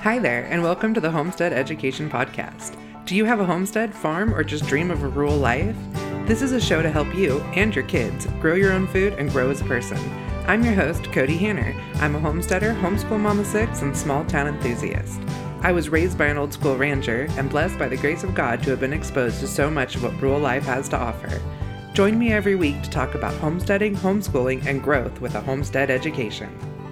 Hi there, and welcome to the Homestead Education Podcast. Do you have a homestead, farm, or just dream of a rural life? This is a show to help you and your kids grow your own food and grow as a person. I'm your host, Cody Hanner. I'm a homesteader, homeschool mom of six, and small town enthusiast. I was raised by an old school rancher and blessed by the grace of God to have been exposed to so much of what rural life has to offer. Join me every week to talk about homesteading, homeschooling, and growth with a homestead education.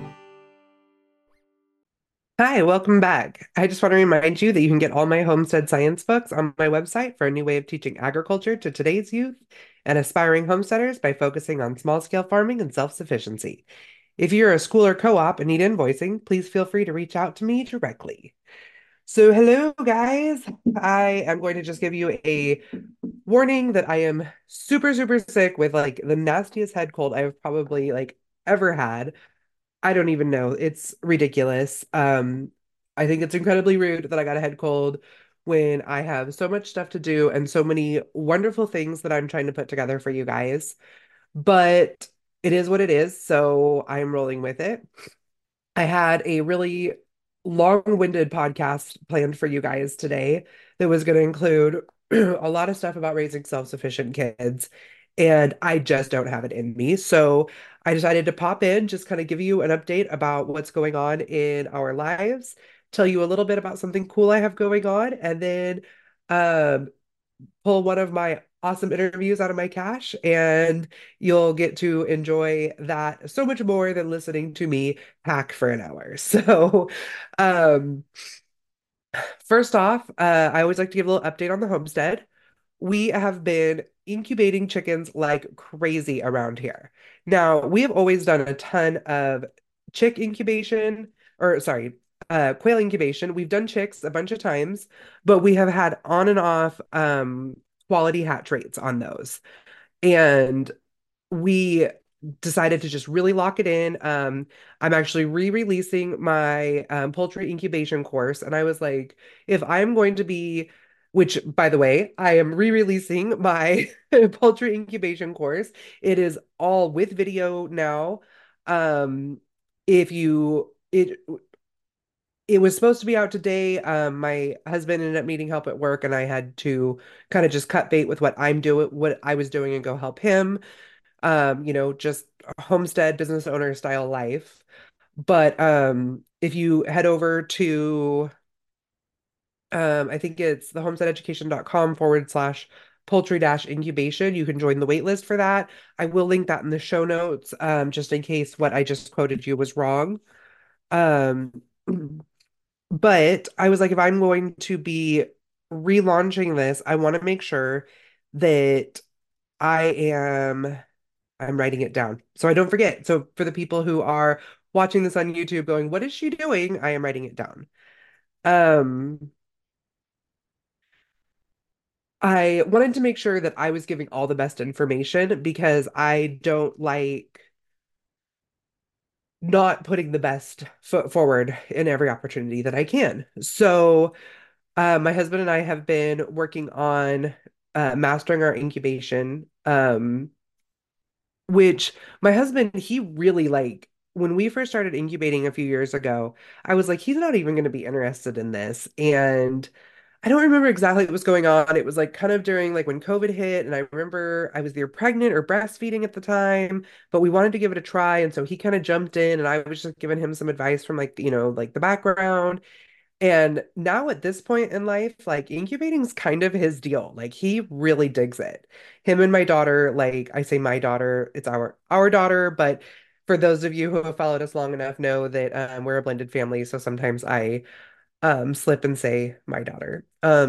Hi, welcome back. I just want to remind you that you can get all my homestead science books on my website for a new way of teaching agriculture to today's youth and aspiring homesteaders by focusing on small scale farming and self sufficiency. If you're a school or co op and need invoicing, please feel free to reach out to me directly. So, hello, guys. I am going to just give you a warning that I am super, super sick with like the nastiest head cold I've probably ever had. I don't even know. It's ridiculous. I think it's incredibly rude that I got a head cold when I have so much stuff to do and so many wonderful things that I'm trying to put together for you guys. But it is what it is, so I'm rolling with it. I had a really long-winded podcast planned for you guys today that was going to include a lot of stuff about raising self-sufficient kids, and I just don't have it in me. So I decided to pop in, just kind of give you an update about what's going on in our lives, tell you a little bit about something cool I have going on, and then um, pull one of my awesome interviews out of my cache, and you'll get to enjoy that so much more than listening to me hack for an hour. So, um, first off, I always like to give a little update on the homestead. We have been incubating chickens like crazy around here. Now, we have always done a ton of chick incubation, or sorry, quail incubation. We've done chicks a bunch of times, but we have had on and off quality hatch rates on those. And we decided to just really lock it in. I'm actually re-releasing my poultry incubation course, and I was like, if I'm going to be, which by the way, I am re-releasing my poultry incubation course. It is all with video now. If you it was supposed to be out today. My husband ended up needing help at work, and I had to kind of just cut bait with what I was doing, and go help him. Just a homestead business owner style life. But if you head over to, I think it's the homesteadeducation.com/ poultry dash incubation, you can join the wait list for that. I will link that in the show notes, just in case what I just quoted you was wrong. Um, but I was like, if I'm going to be relaunching this, I want to make sure that I am I'm writing it down so I don't forget. So for the people who are watching this on YouTube going, what is she doing? I am writing it down. Um, I wanted to make sure that I was giving all the best information because I don't like not putting the best foot forward in every opportunity that I can. So, my husband and I have been working on mastering our incubation. Which my husband, he really when we first started incubating a few years ago, I was like, he's not even going to be interested in this. And I don't remember exactly what was going on. It was like kind of during like when COVID hit, and I remember I was either pregnant or breastfeeding at the time, but we wanted to give it a try. And so he kind of jumped in, and I was just giving him some advice from like the background. And now at this point in life, like incubating's kind of his deal. Like he really digs it. Him and my daughter, like I say my daughter, it's our daughter, but for those of you who have followed us long enough know that we're a blended family, so sometimes I slip and say my daughter.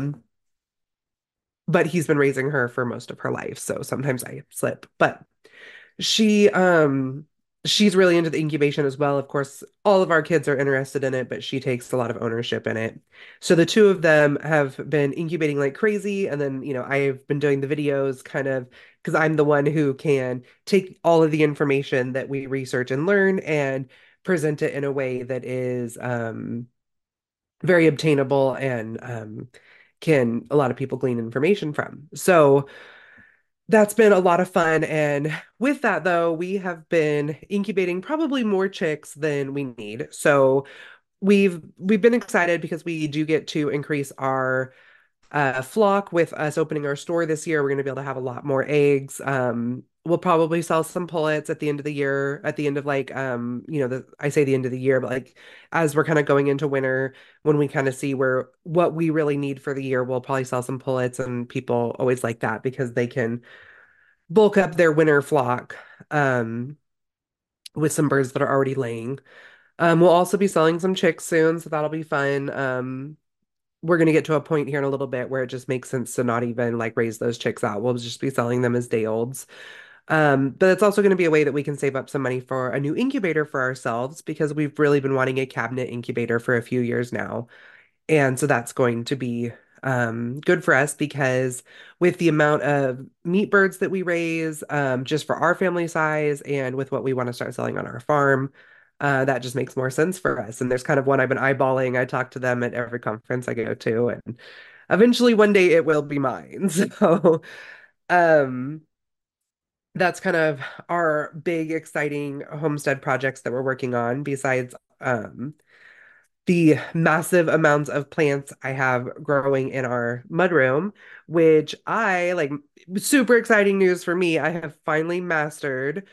But he's been raising her for most of her life, so sometimes I slip. But she she's really into the incubation as well. Of course, all of our kids are interested in it, but she takes a lot of ownership in it. So the two of them have been incubating like crazy, and then, I've been doing the videos kind of because I'm the one who can take all of the information that we research and learn and present it in a way that is very obtainable and can a lot of people glean information from. So that's been a lot of fun. And with that, though, we have been incubating probably more chicks than we need. So we've been excited because we do get to increase our flock with us opening our store this year. We're going to be able to have a lot more eggs. We'll probably sell some pullets at the end of the year, at the end of like I say the end of the year, but like as we're kind of going into winter, when we kind of see where what we really need for the year, we'll probably sell some pullets, and people always like that because they can bulk up their winter flock um with some birds that are already laying. We'll also be selling some chicks soon, so that'll be fun. We're going to get to a point here in a little bit where it just makes sense to not even like raise those chicks out. We'll just be selling them as day olds. But it's also going to be a way that we can save up some money for a new incubator for ourselves because we've really been wanting a cabinet incubator for a few years now. And so that's going to be good for us because with the amount of meat birds that we raise, just for our family size and with what we want to start selling on our farm, that just makes more sense for us. And there's kind of one I've been eyeballing. I talk to them at every conference I go to, and eventually one day it will be mine. So um, that's kind of our big, exciting homestead projects that we're working on, besides the massive amounts of plants I have growing in our mudroom, which I like super exciting news for me. I have finally mastered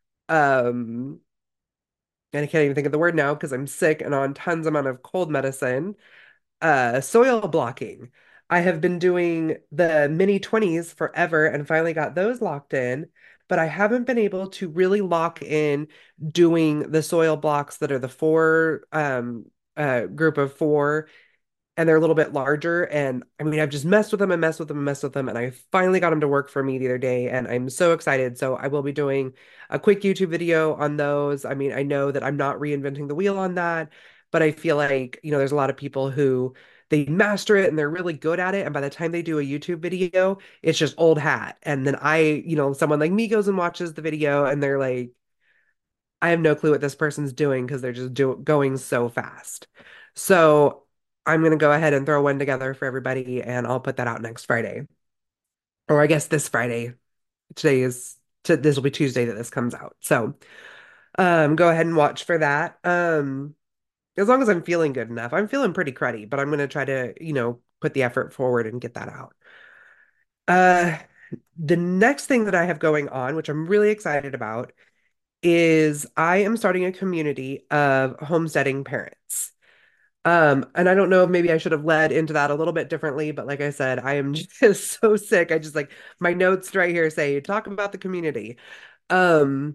um and I can't even think of the word now because I'm sick and on tons amount of cold medicine, soil blocking. I have been doing the mini 20s forever and finally got those locked in, but I haven't been able to really lock in doing the soil blocks that are the four group of four, and they're a little bit larger. And I mean, I've just messed with them and messed with them and messed with them, and I finally got them to work for me the other day, and I'm so excited. So I will be doing a quick YouTube video on those. I mean, I know that I'm not reinventing the wheel on that, but I feel like, there's a lot of people who they master it and they're really good at it, and by the time they do a YouTube video, it's just old hat. And then someone like me goes and watches the video, and they're like, I have no clue what this person's doing because they're just going so fast. So I'm gonna go ahead and throw one together for everybody, and I'll put that out next Friday, or I guess this Friday. This will be Tuesday that this comes out. So go ahead and watch for that. As long as I'm feeling good enough, I'm feeling pretty cruddy, but I'm gonna try to put the effort forward and get that out. Uh, the next thing that I have going on, which I'm really excited about, is I am starting a community of homesteading parents. And I don't know if maybe I should have led into that a little bit differently, but like I said, I am just so sick. I just like my notes right here say talk about the community. Um,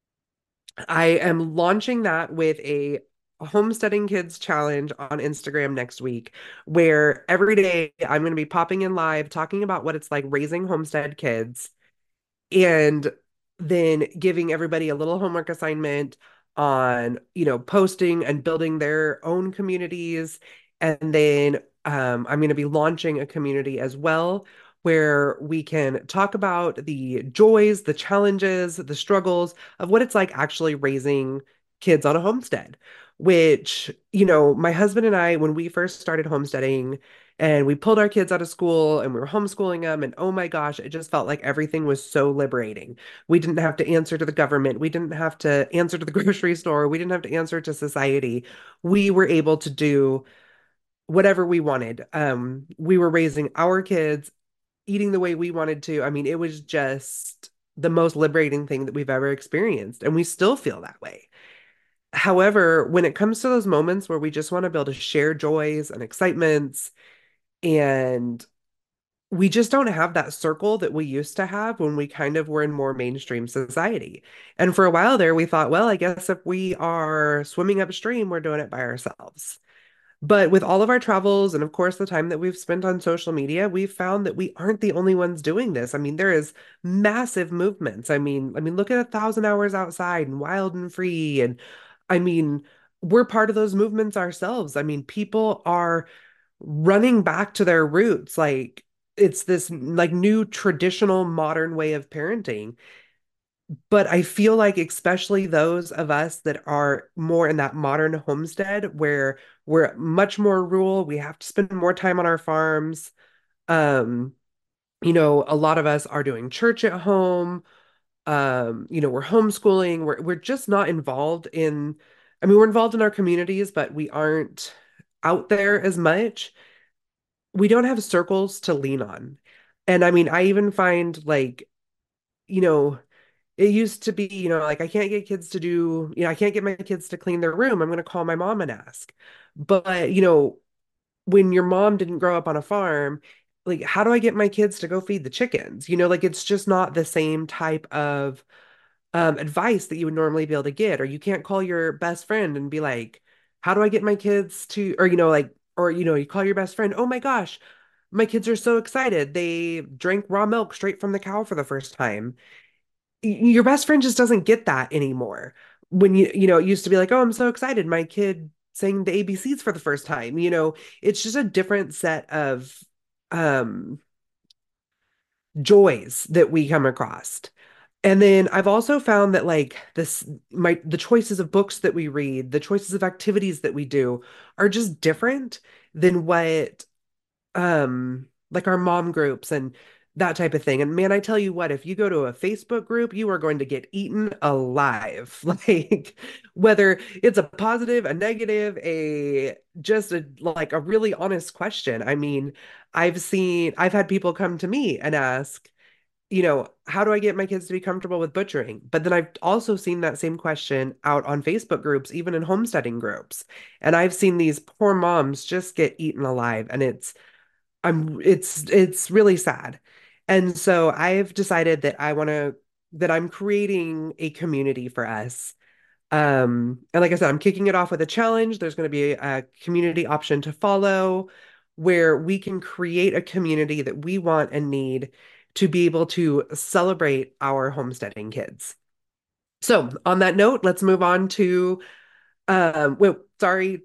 I am launching that with a homesteading kids challenge on Instagram next week, where every day I'm going to be popping in live talking about what it's like raising homestead kids, and then giving everybody a little homework assignment on, posting and building their own communities. And then I'm going to be launching a community as well where we can talk about the joys, the challenges, the struggles of what it's like actually raising kids on a homestead. Which, my husband and I, when we first started homesteading, and we pulled our kids out of school and we were homeschooling them. And oh my gosh, it just felt like everything was so liberating. We didn't have to answer to the government. We didn't have to answer to the grocery store. We didn't have to answer to society. We were able to do whatever we wanted. We were raising our kids, eating the way we wanted to. I mean, it was just the most liberating thing that we've ever experienced. And we still feel that way. However, when it comes to those moments where we just want to be able to share joys and excitements, and we just don't have that circle that we used to have when we kind of were in more mainstream society. And for a while there, we thought, well, I guess if we are swimming upstream, we're doing it by ourselves. But with all of our travels and of course the time that we've spent on social media, we've found that we aren't the only ones doing this. I mean, there is massive movements. I mean, look at 1,000 hours outside and wild and free. And I mean, we're part of those movements ourselves. I mean, people are running back to their roots. Like it's this like new traditional modern way of parenting. But I feel like especially those of us that are more in that modern homestead where we're much more rural, we have to spend more time on our farms. Um, a lot of us are doing church at home. We're homeschooling. We're just not involved in I mean, we're involved in our communities, but we aren't out there as much. We don't have circles to lean on. And I mean, I even find like, you know, it used to be, like I can't get kids to do, I can't get my kids to clean their room. I'm going to call my mom and ask. But, when your mom didn't grow up on a farm, like how do I get my kids to go feed the chickens? Like it's just not the same type of advice that you would normally be able to get. Or you can't call your best friend and be like, how do I get my kids to, or, you call your best friend, oh my gosh, my kids are so excited. They drank raw milk straight from the cow for the first time. Your best friend just doesn't get that anymore. When it used to be like, oh, I'm so excited. My kid sang the ABCs for the first time. It's just a different set of um, joys that we come across. And then I've also found that like the choices of books that we read, the choices of activities that we do are just different than what like our mom groups and that type of thing. And man, I tell you what, if you go to a Facebook group, you are going to get eaten alive. Like whether it's a positive, a negative, a just a like a really honest question. I mean, I've had people come to me and ask, how do I get my kids to be comfortable with butchering? But then I've also seen that same question out on Facebook groups, even in homesteading groups. And I've seen these poor moms just get eaten alive. And it's really sad. And so I've decided that I'm creating a community for us. And like I said, I'm kicking it off with a challenge. There's going to be a community option to follow where we can create a community that we want and need to be able to celebrate our homesteading kids. So, on that note, let's move on to well, sorry.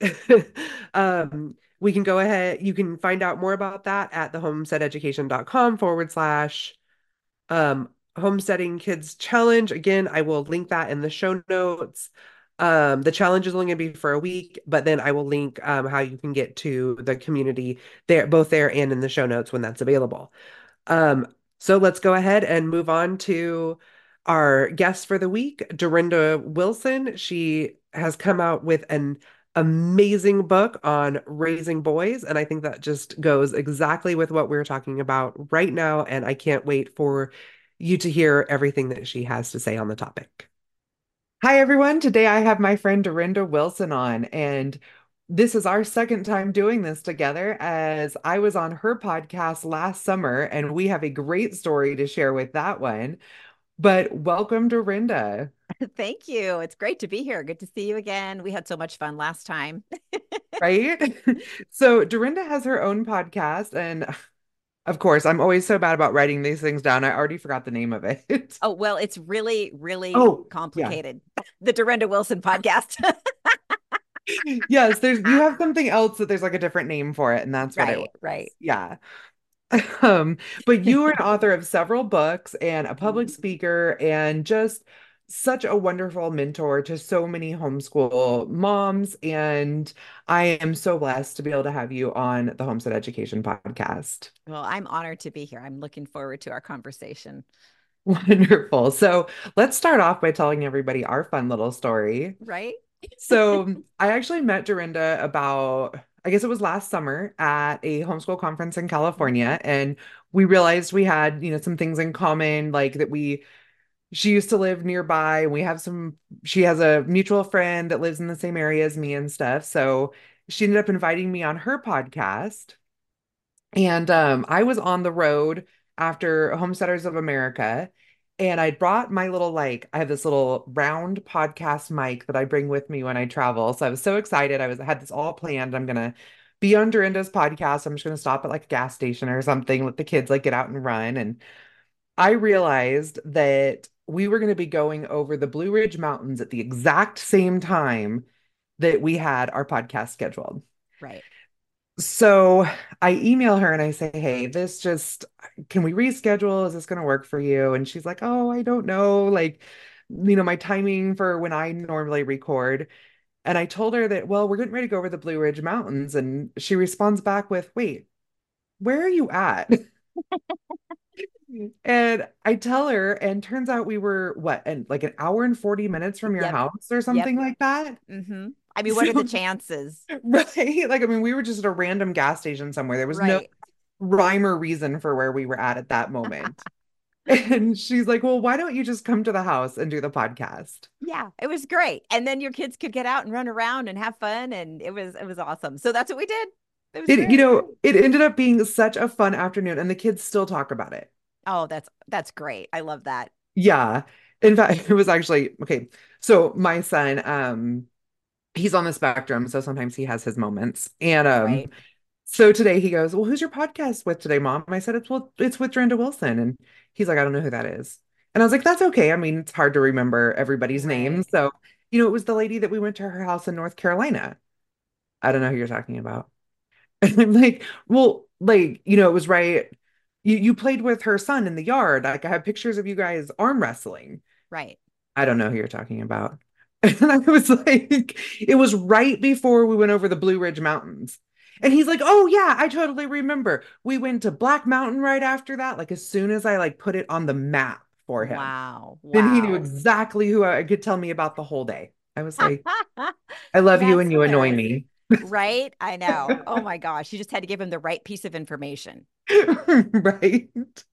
We can go ahead. You can find out more about that at thehomesteadeducation.com/, homesteading kids challenge. Again, I will link that in the show notes. The challenge is only going to be for a week, but then I will link how you can get to the community there, both there and in the show notes when that's available. So let's go ahead and move on to our guest for the week, Dorinda Wilson. She has come out with an amazing book on raising boys, and I think that just goes exactly with what we're talking about right now, and I can't wait for you to hear everything that she has to say on the topic. Hi, everyone. Today I have my friend Dorinda Wilson on, and this is our second time doing this together as I was on her podcast last summer, and we have a great story to share with that one. But welcome, Dorinda, Thank you. It's great to be here. Good to see you again. We had so much fun last time. right? So, Dorinda has her own podcast, and of course, I'm always so bad about writing these things down. I already forgot the name of it. Oh, well, it's really, really Oh, yeah. complicated. The Dorinda Wilson podcast. Yes, you have something else that there's like a different name for it, and that's what it was. Right, right. Yeah. Um, but you are an author of several books and a public Mhm. speaker and just such a wonderful mentor to so many homeschool moms. And I am so blessed to be able to have you on the Homestead Education Podcast. Well, I'm honored to be here. I'm looking forward to our conversation. Wonderful. So let's start off by telling everybody our fun little story. Right? So I actually met Dorinda about, I guess it was last summer at a homeschool conference in Mhm. California. And we realized we had, some things in common, like that she used to live nearby and she has a mutual friend that lives in the same area as me and stuff. So she ended up inviting me on her podcast. And I was on the road after Homesteaders of America. And I brought my little, like, I have this little round podcast mic that I bring with me when I travel. So I was so excited. I had this all planned. I'm gonna be on Dorinda's podcast. I'm just gonna stop at like a gas station or something, let the kids like get out and run. And I realized that we were gonna be going over the Blue Ridge Mountains at the exact same time that we had our podcast scheduled. Right. So I email her and I say, hey, can we reschedule? Is this going to work for you? And she's like, oh, I don't know. Like, my timing for when I normally record. And I told her that, well, we're getting ready to go over the Blue Ridge Mountains. And she responds back with, wait, where are you at? And I tell her, and turns out we were what, and like an hour and 40 minutes from your Yep. house or Yep. something like that. I mean, what are the So, chances? right. Like, I mean, we were just at a random gas station somewhere. There was no Right. rhyme or reason for where we were at that moment. And she's like, well, why don't you just come to the house and do the podcast? Yeah, it was great. And then your kids could get out and run around and have fun, and it was awesome. So that's what we did. It was It, great. it ended up being such a fun afternoon, and the kids still talk about it. Oh, that's great. I love that. Yeah. In fact, it was actually okay. So my son, he's on the spectrum, so sometimes he has his moments. And Right. so today he goes, well, who's your podcast with today, Mom? And I said, it's with Drenda Wilson. And he's like, I don't know who that is. And I was like, that's okay. I mean, it's hard to remember everybody's names. Right. So, it was the lady that we went to her house in North Carolina. I don't know who you're talking about. And I'm like, well, like, it was right. You played with her son in the yard. Like, I have pictures of you guys arm wrestling. Right. I don't know who you're talking about. And I was like, it was right before we went over the Blue Ridge Mountains. And he's like, oh yeah, I totally remember. We went to Black Mountain right after that. Like as soon as I like put it on the map for him, Wow. then he knew Wow. exactly who I could tell me about the whole day. I was like, I love you That's and you annoy hilarious. me. Right? I know. Oh my gosh. You just had to give him the right piece of information. Right.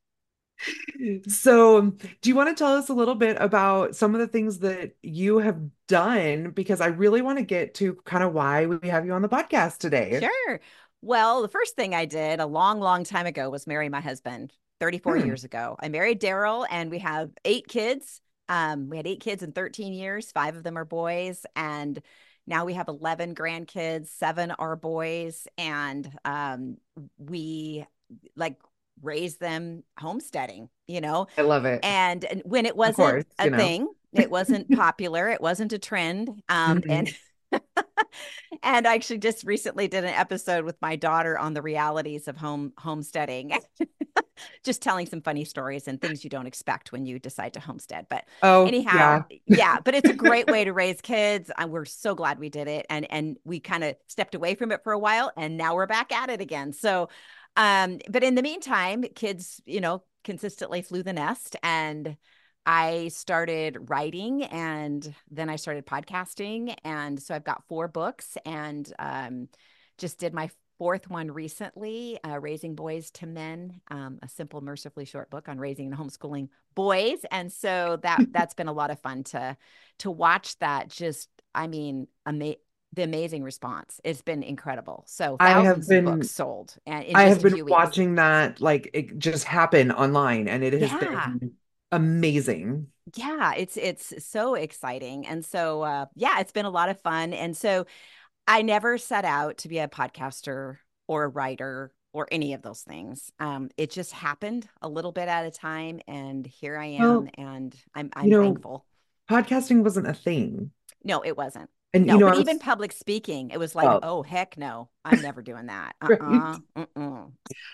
So, do you want to tell us a little bit about some of the things that you have done? Because I really want to get to kind of why we have you on the podcast today. Sure. Well, the first thing I did a long, long time ago was marry my husband 34 Hmm, years ago. I married Daryl and we have 8 kids. We had 8 kids in 13 years. 5 of them are boys. And now we have 11 grandkids. 7 are boys. And we like raised them homesteading, I love it. and when it Of wasn't course, a thing, it wasn't popular, it wasn't a trend. And Mhm. and I actually just recently did an episode with my daughter on the realities of homesteading, just telling some funny stories and things you don't expect when you decide to homestead. But Oh, anyhow, yeah. yeah, but it's a great way to raise kids. We're so glad we did it, and we kind of stepped away from it for a while, and now we're back at it again. So, but in the meantime, kids, consistently flew the nest, and I started writing, and then I started podcasting. And so I've got 4 books, and just did my fourth one recently, Raising Boys to Men, a simple, mercifully short book on raising and homeschooling boys. And so that's been a lot of fun to watch that. Just, I mean, the amazing response. It's been incredible. So I have thousands of books been sold and in I just have a been few weeks. watching that like it just happen online and it has Yeah. been amazing. Yeah, it's so exciting. And so yeah, it's been a lot of fun. And so I never set out to be a podcaster or a writer or any of those things. It just happened a little bit at a time, and here I am, Well, and I'm you I'm know, thankful. podcasting wasn't a thing. No, it wasn't. And No, I but even was public speaking, it was like, well, oh heck no, I'm never doing that. right. Uh-uh.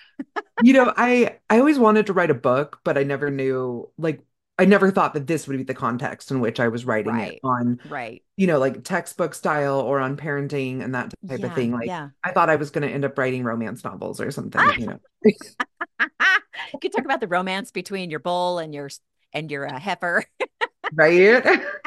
I always wanted to write a book, but I never knew like I never thought that this would be the context in which I was writing it Right. on, Right. like textbook style or on parenting and that type of Yeah. thing. Like Yeah. I thought I was going to end up writing romance novels or something. You could talk about the romance between your bull and your heifer. Right?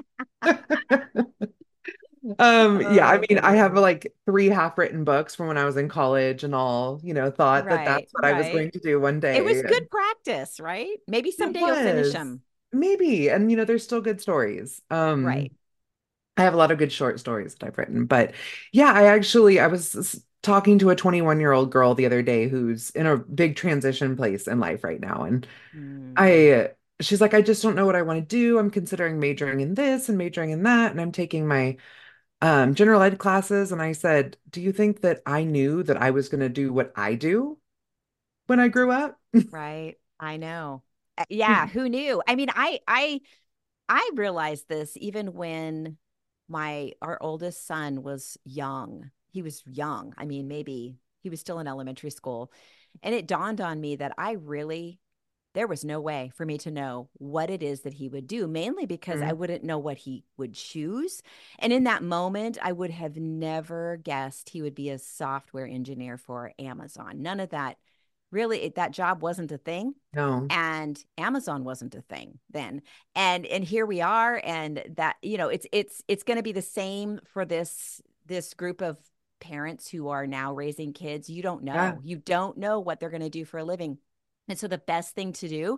Yeah, I Oh mean, I goodness. have like 3 half-written books from when I was in college and all, thought that Right. that's what I was Right. going to do one It was day. good practice, right? Maybe It someday you'll finish was them. maybe, and there's still good stories. Right. I have a lot of good short stories that I've written, but yeah, I was talking to a 21-year-old girl the other day who's in a big transition place in life right now, and Mm, I she's like, I just don't know what I want to do. I'm considering majoring in this and majoring in that, and I'm taking my general ed classes, and I said, do you think that I knew that I was going to do what I do when I grew up? right. I know. Yeah, who knew? I mean, I realized this even when our oldest son was young. He was young. I mean, maybe he was still in elementary school. And it dawned on me that there was no way for me to know what it is that he would do, mainly because I Mhm. wouldn't know what he would choose. And in that moment, I would have never guessed he would be a software engineer for Amazon. None of that really that job wasn't a thing, No. and Amazon wasn't a thing then. And here we are, and that, it's going to be the same for this group of parents who are now raising kids. Yeah. You don't know what they're going to do for a living. And so the best thing to do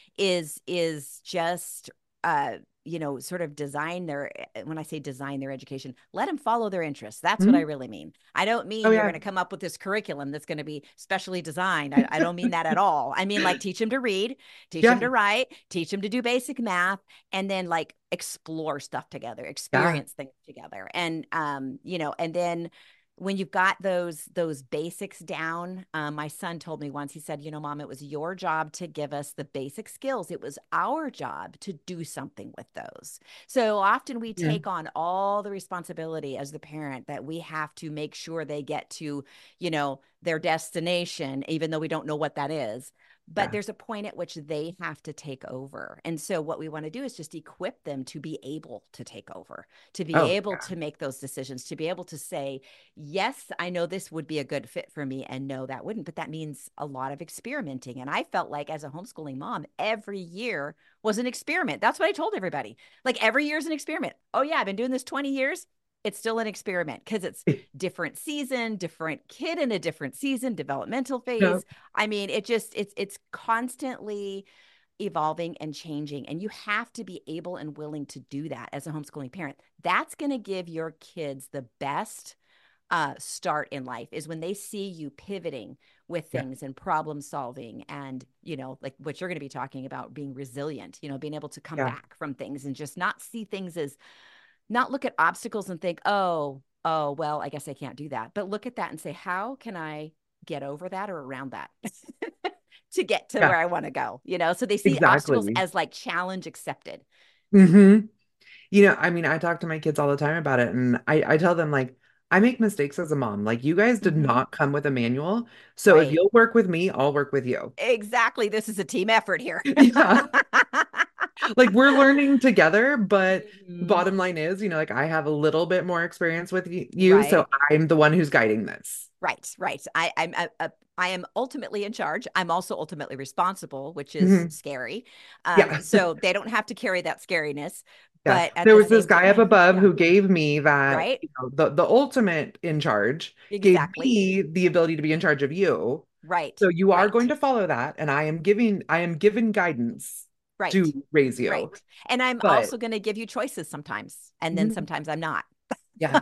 is just sort of design their, when I say design their education, let them follow their interests. That's what I Mhm. really mean. I don't Oh, mean you're going yeah. to come up with this curriculum that's going to be specially designed. I don't mean that at all. I mean, like, teach them to read, teach them Yeah. to write, teach them to do basic math, and then like explore stuff together, Yeah. experience things together. And and then when you've got those basics down, my son told me once, he said, Mom, it was your job to give us the basic skills. It was our job to do something with those. So often we Mhm. take on all the responsibility as the parent, that we have to make sure they get to, their destination, even though we don't know what that is. But Yeah. there's a point at which they have to take over. And so what we want to do is just equip them to be able to take over, to be Oh, able to make those decisions, to be able to say, yes, I know this would be a good fit for me, and no, that wouldn't. But that means a lot of experimenting. And I felt like, as a homeschooling mom, every year was an experiment. That's what I told everybody. Like, every year is an experiment. Oh, yeah, I've been doing this 20 years. It's still an experiment, because it's yeah. different season, different kid in a different season, developmental No. phase. I mean, it's constantly evolving and changing, and you have to be able and willing to do that as a homeschooling parent. That's going to give your kids the best start in life, is when they see you pivoting with Yeah. things and problem solving, and like what you're going to be talking about, being resilient, being able to come Yeah. back from things, and just not see things as, not look at obstacles and think, oh, well, I guess I can't do that, but look at that and say, how can I get over that or around that to get to Yeah. where I want to go, so they see obstacles Exactly. as like challenge accepted. Hmm. I mean, I talk to my kids all the time about it, and I tell them, like, I make mistakes as a mom. Like, you guys did Mm-hmm. not come with a manual. So if Right. you'll work with me, I'll work with you. Exactly. This is a team effort here. Yeah. Like, we're learning together, but Mhm. bottom line is, like, I have a little bit more experience with you, so Right. I'm the one who's guiding this. Right. Right. I am ultimately in charge. I'm also ultimately responsible, which is Mhm. scary. Yeah. So they don't have to carry that scariness, Yeah. but at There the was this same guy up time, above yeah. who gave me that, Right. the ultimate in charge, gave Exactly. me the ability to be in charge of you. Right. So you are going Right. to follow that, and I am given guidance Right. to raise you. Right. And I'm But also going to give you choices sometimes, and then mhm, sometimes I'm not. yeah,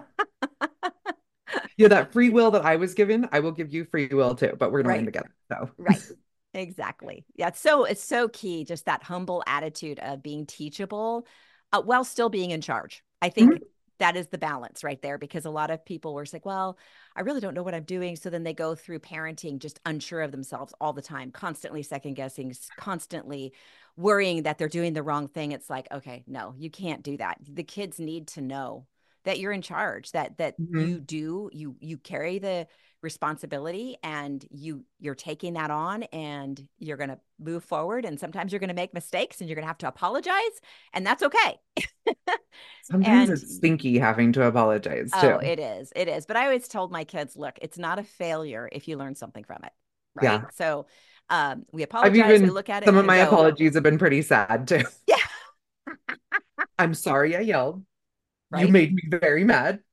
that free will that I was given, I will give you free will too, but we're gonna learn Right. together. So Right. Exactly. Yeah. It's so key, just that humble attitude of being teachable, while still being in charge. I think mhm, that is the balance right there, because a lot of people were like, well, I really don't know what I'm doing. So then they go through parenting just unsure of themselves all the time, constantly second guessing, constantly worrying that they're doing the wrong thing. It's like, okay, no, you can't do that. The kids need to know that you're in charge, that mhm. you carry the responsibility, and you're taking that on, and you're going to move forward, and sometimes you're going to make mistakes, and you're going to have to apologize, and that's okay. Sometimes And it's stinky having to apologize too. oh, it is, but I always told my kids, look, it's not a failure if you learn something from it, right? Yeah. So we I've apologize, we even look at it Some and of we my go, apologies have been pretty sad too. yeah. I'm sorry I yelled. You Right. made me very mad.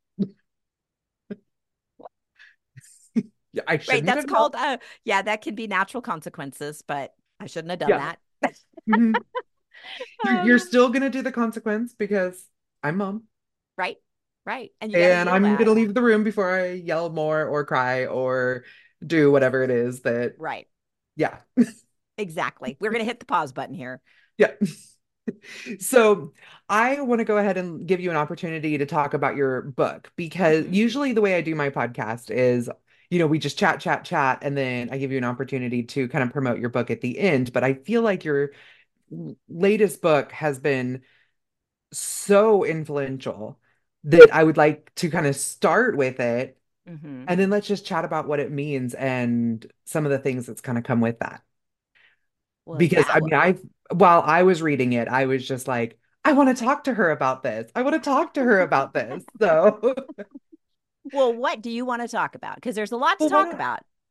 Yeah, I Right, shouldn't that's have yelled. called yeah, that can be natural consequences, but I shouldn't have done Yeah. that. Mhm. You're um, still gonna do the consequence because I'm mom. right, right, and you got to And yield I'm that. gonna leave the room before I yell more or cry or do whatever it is that, Right. yeah. Exactly. We're going to hit the pause button here. Yeah. So I want to go ahead and give you an opportunity to talk about your book, because Hmm. usually the way I do my podcast is, we just chat, chat, chat, and then I give you an opportunity to kind of promote your book at the end. But I feel like your latest book has been so influential that I would like to kind of start with it, Hmm. and then let's just chat about what it means and some of the things that's kind of come with that. Well, Because yeah. I mean, while I was reading it, I was just like, I want to talk to her about this. I want to talk to her about this. So, Well, what do you want to talk about? Because there's a lot to well, talk about.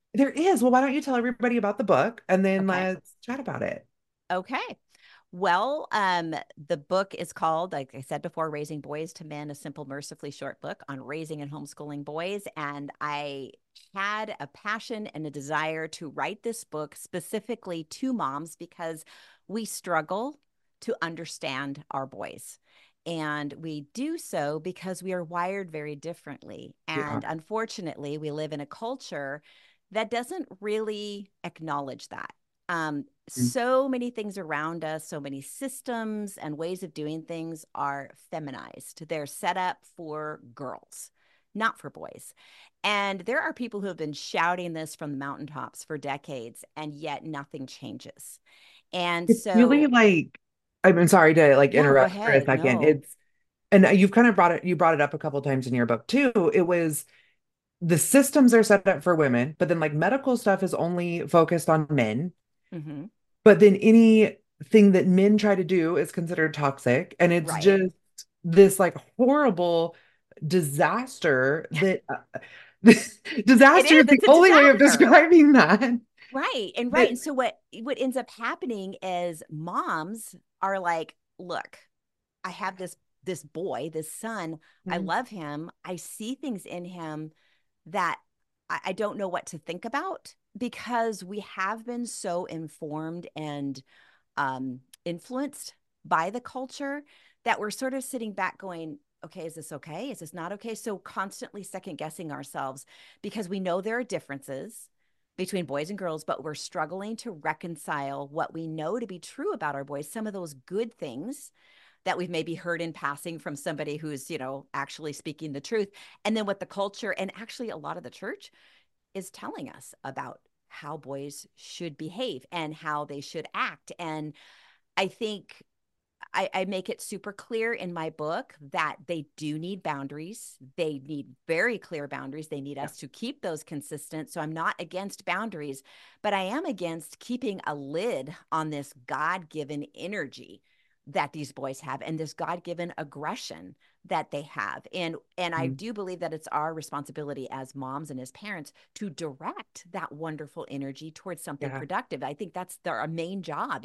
There is. Well, why don't you tell everybody about the book and then Okay. let's chat about it. Okay. Well, the book is called, like I said before, Raising Boys to Men, a simple, mercifully short book on raising and homeschooling boys. And I had a passion and a desire to write this book specifically to moms because we struggle to understand our boys. And we do so because we are wired very differently. We are. And unfortunately, we live in a culture that doesn't really acknowledge that. Mm. So many things around us, so many systems and ways of doing things are feminized. They're set up for girls, not for boys. And there are people who have been shouting this from the mountaintops for decades, and yet nothing changes. And It's really so, like, I'm sorry to like yeah, go interrupt for a ahead. second. No. It's, and you've kind of you brought it up a couple times in your book too. It was the systems are set up for women, but then like medical stuff is only focused on men. Hmm. But then anything that men try to do is considered toxic. And it's Right. just this like horrible disaster that It disaster is is. the It's a only way of disaster. describing that. Right. And right. That And so what ends up happening is moms are like, look, I have this boy, this son. I mm, love him. I see things in him that I don't know what to think about because we have been so informed and influenced by the culture that we're sort of sitting back going, okay, is this okay? Is this not okay? So constantly second guessing ourselves because we know there are differences between boys and girls, but we're struggling to reconcile what we know to be true about our boys, some of those good things that we've maybe heard in passing from somebody who's, actually speaking the truth. And then what the culture and actually a lot of the church is telling us about how boys should behave and how they should act. And I think I make it super clear in my book that they do need boundaries. They need very clear boundaries. They need yeah, us to keep those consistent. So I'm not against boundaries, but I am against keeping a lid on this God given energy that these boys have and this God given aggression that they have. And I mm, do believe that it's our responsibility as moms and as parents to direct that wonderful energy towards something yeah. productive. I think that's our main job.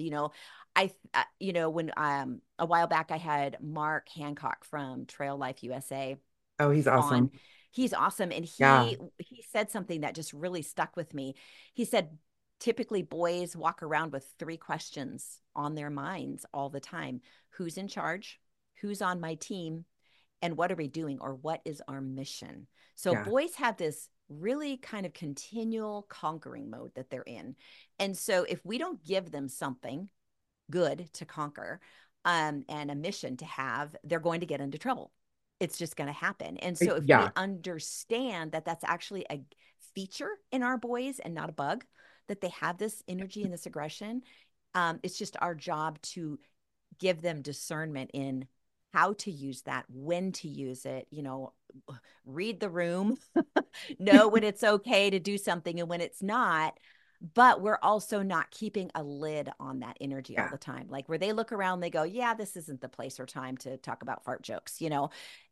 When a while back I had Mark Hancock from Trail Life USA Oh, he's on. awesome. He's awesome, and Yeah. he said something that just really stuck with me. He said, typically boys walk around with three questions on their minds all the time: who's in charge, who's on my team, and what are we doing, or what is our mission? So Yeah. boys have this really kind of continual conquering mode that they're in. And so if we don't give them something good to conquer, and a mission to have, they're going to get into trouble. It's just going to happen. And so if we Yeah. understand that that's actually a feature in our boys and not a bug, that they have this energy and this aggression, it's just our job to give them discernment in how to use that, when to use it, read the room, know when it's okay to do something and when it's not. But we're also not keeping a lid on that energy all Yeah. the time. Like where they look around, they go, yeah, this isn't the place or time to talk about fart jokes.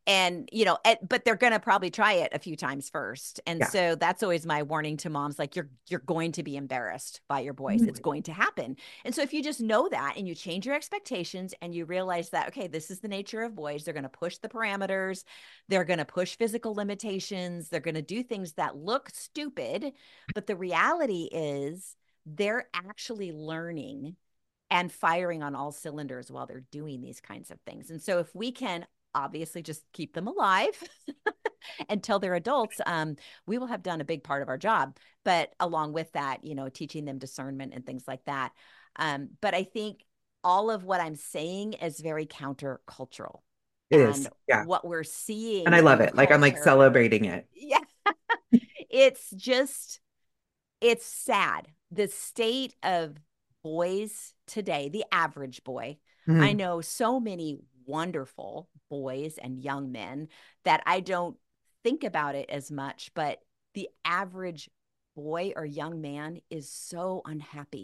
But they're going to probably try it a few times first. And Yeah. so that's always my warning to moms, like you're going to be embarrassed by your boys. It's Mhm. going to happen. And so if you just know that and you change your expectations and you realize that, okay, this is the nature of boys, they're going to push the parameters, they're going to push physical limitations, they're going to do things that look stupid, but the reality is they're actually learning and firing on all cylinders while they're doing these kinds of things. And so if we can obviously just keep them alive until they're adults, we will have done a big part of our job. But along with that, teaching them discernment and things like that. But I think all of what I'm saying is very countercultural. It And is. Yeah. what we're And seeing I in love the it. Like I'm like culture, celebrating it. yeah, it's just, it's sad. The state of boys today, the average boy. I Mhm. know so many wonderful boys and young men that I don't think about it as much, but the average boy or young man is so unhappy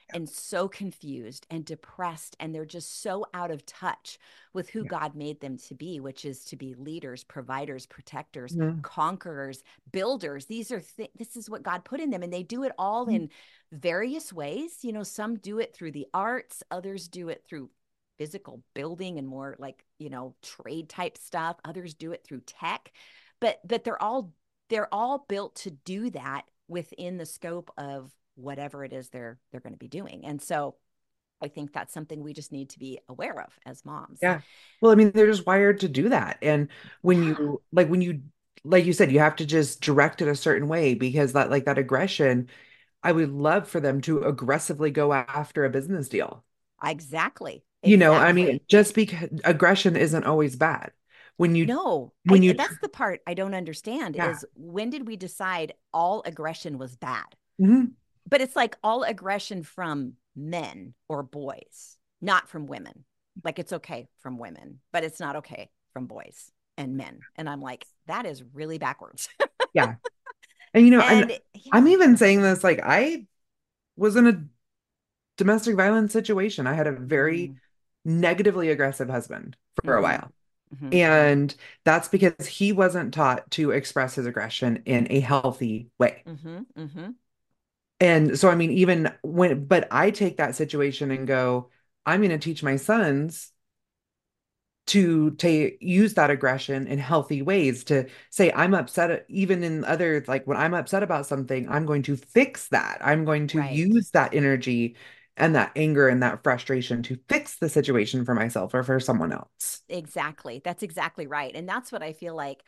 and so confused and depressed, and they're just so out of touch with who Yeah. God made them to be, which is to be leaders, providers, protectors, Mhm. conquerors, builders. This is what God put in them, and they do it all in various ways. You know, some do it through the arts, others do it through physical building and more like, you know, trade type stuff. Others do it through tech, but they're all built to do that within the scope of whatever it is they're going to be doing. And so I think that's something we just need to be aware of as moms. Yeah. Well, I mean, they're just wired to do that. And Yeah, like you said, you have to just direct it a certain way because that aggression, I would love for them to aggressively go after a business deal. exactly. I mean, Exactly. just because aggression isn't always bad. When you, No, when you, that's the part I don't understand yeah. is when did we decide all aggression was bad? Mhm. But it's like all aggression from men or boys, not from women. Like it's okay from women, but it's not okay from boys and men. And I'm like, that is really backwards. Yeah. And, and And I'm yeah. even saying this, like, I was in a domestic violence situation. I had a very Mm, negatively aggressive husband for a mm-hmm, while. mm-hmm, And that's because he wasn't taught to express his aggression in a healthy way. mm-hmm, mm-hmm. And so, I mean, but I take that situation and go, I'm going to teach my sons to use that aggression in healthy ways to say, I'm upset, even in other, like when I'm upset about something, I'm going to fix that. I'm going to Right. use that energy and that anger and that frustration to fix the situation for myself or for someone else. Exactly. That's exactly right. And that's what I feel like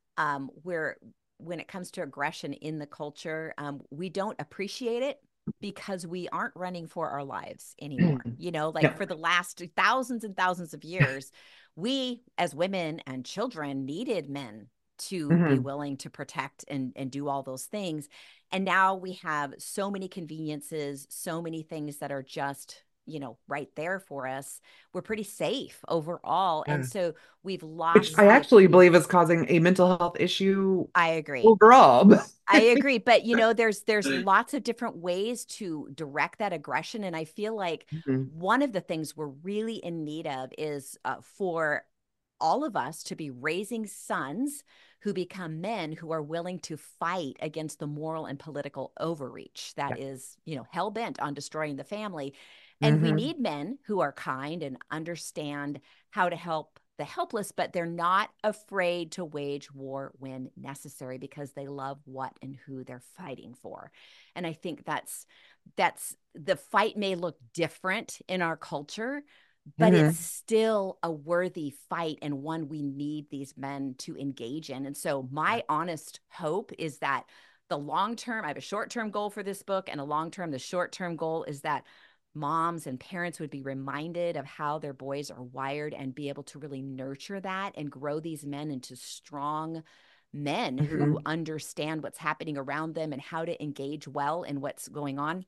where when it comes to aggression in the culture, we don't appreciate it because we aren't running for our lives anymore. You know, like Yeah. for the last thousands and thousands of years, we as women and children needed men to be Mhm. willing to protect and do all those things. And now we have so many conveniences, so many things that are just, you know, right there for us. We're pretty safe overall. And Yeah. so we've Which lost I the actually believe is causing a mental health issue I agree. overall. I agree, but you know, there's lots of different ways to direct that aggression, and I feel like Mhm. one of the things we're really in need of is for all of us to be raising sons who become men who are willing to fight against the moral and political overreach that Yeah. is, you know, hell bent on destroying the family. And we Mhm. need men who are kind and understand how to help the helpless, but they're not afraid to wage war when necessary because they love what and who they're fighting for. And I think that's the fight may look different in our culture, but it's Mhm. still a worthy fight and one we need these men to engage in. And so my honest hope is that the long term, I have a short term goal for this book and a long term, the short term goal is that moms and parents would be reminded of how their boys are wired and be able to really nurture that and grow these men into strong men who Mhm. understand what's happening around them and how to engage well in what's going on.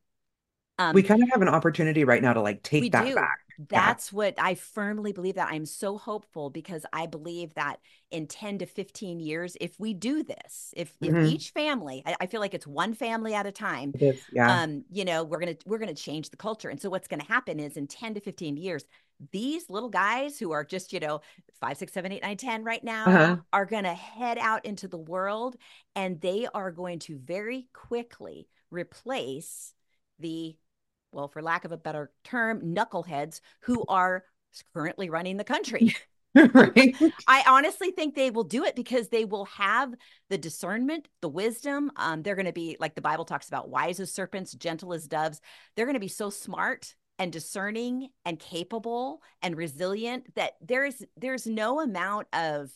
We Um, kind of have an opportunity right now to like we take that do. back. Yeah. That's what I firmly believe that I'm so hopeful because I believe that in 10 to 15 years, if we do this, if Mhm. each family, I feel like it's one family at a time, It is. Yeah. you know, we're gonna change the culture. And so what's gonna happen is in 10 to 15 years, these little guys who are just, you know, 5, 6, 7, 8, 9, 10 right now Uh-huh. are gonna head out into the world and they are going to very quickly replace the well, for lack of a better term, knuckleheads who are currently running the country. Right. I honestly think they will do it because they will have the discernment, the wisdom. They're going to be, like the Bible talks about, wise as serpents, gentle as doves. They're going to be so smart and discerning and capable and resilient that there's no amount of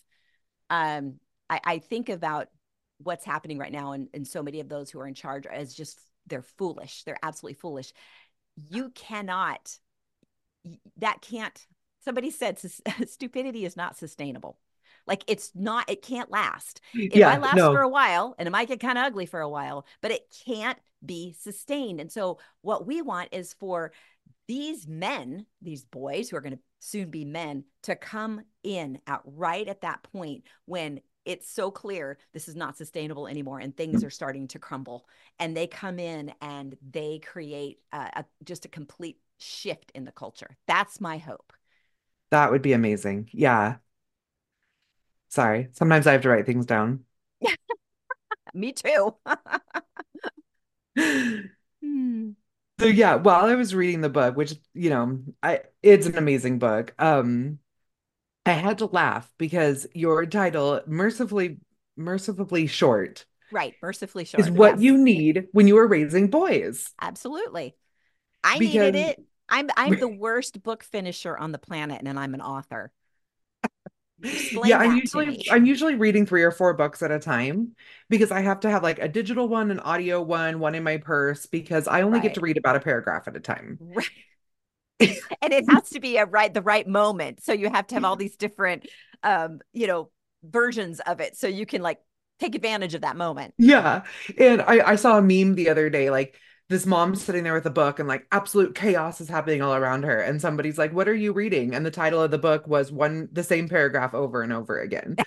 I think about what's happening right now and so many of those who are in charge as just they're foolish. They're absolutely foolish. You cannot that can't somebody said stupidity is not sustainable. Like it's not, it can't last. It might Yeah. last for No. a while and it might get kind of ugly for a while, but it can't be sustained. And so what we want is for these men, these boys who are going to soon be men, to come in at right at that point when it's so clear this is not sustainable anymore and things are starting to crumble. And they come in and they create just a complete shift in the culture. That's my hope. That would be amazing. Yeah. Sorry. Sometimes I have to write things down. Me too. Hmm. So yeah, while I was reading the book, which, it's an amazing book. I had to laugh because your title, mercifully short, Right. Mercifully is short. what Yes, you need when you are raising boys. absolutely. I needed Because it. I'm the worst book finisher on the planet, and I'm an author. yeah, Explain I'm that to usually me. I'm usually reading 3 or 4 books at a time because I have to have like a digital one, an audio one in my purse because I only get Right. to read about a paragraph at a time. Right. And it has to be the right moment. So you have to have all these different versions of it so you can like take advantage of that moment. Yeah. And I saw a meme the other day, like this mom sitting there with a book and like absolute chaos is happening all around her. And somebody's like, "What are you reading?" And the title of the book was the same paragraph over and over again.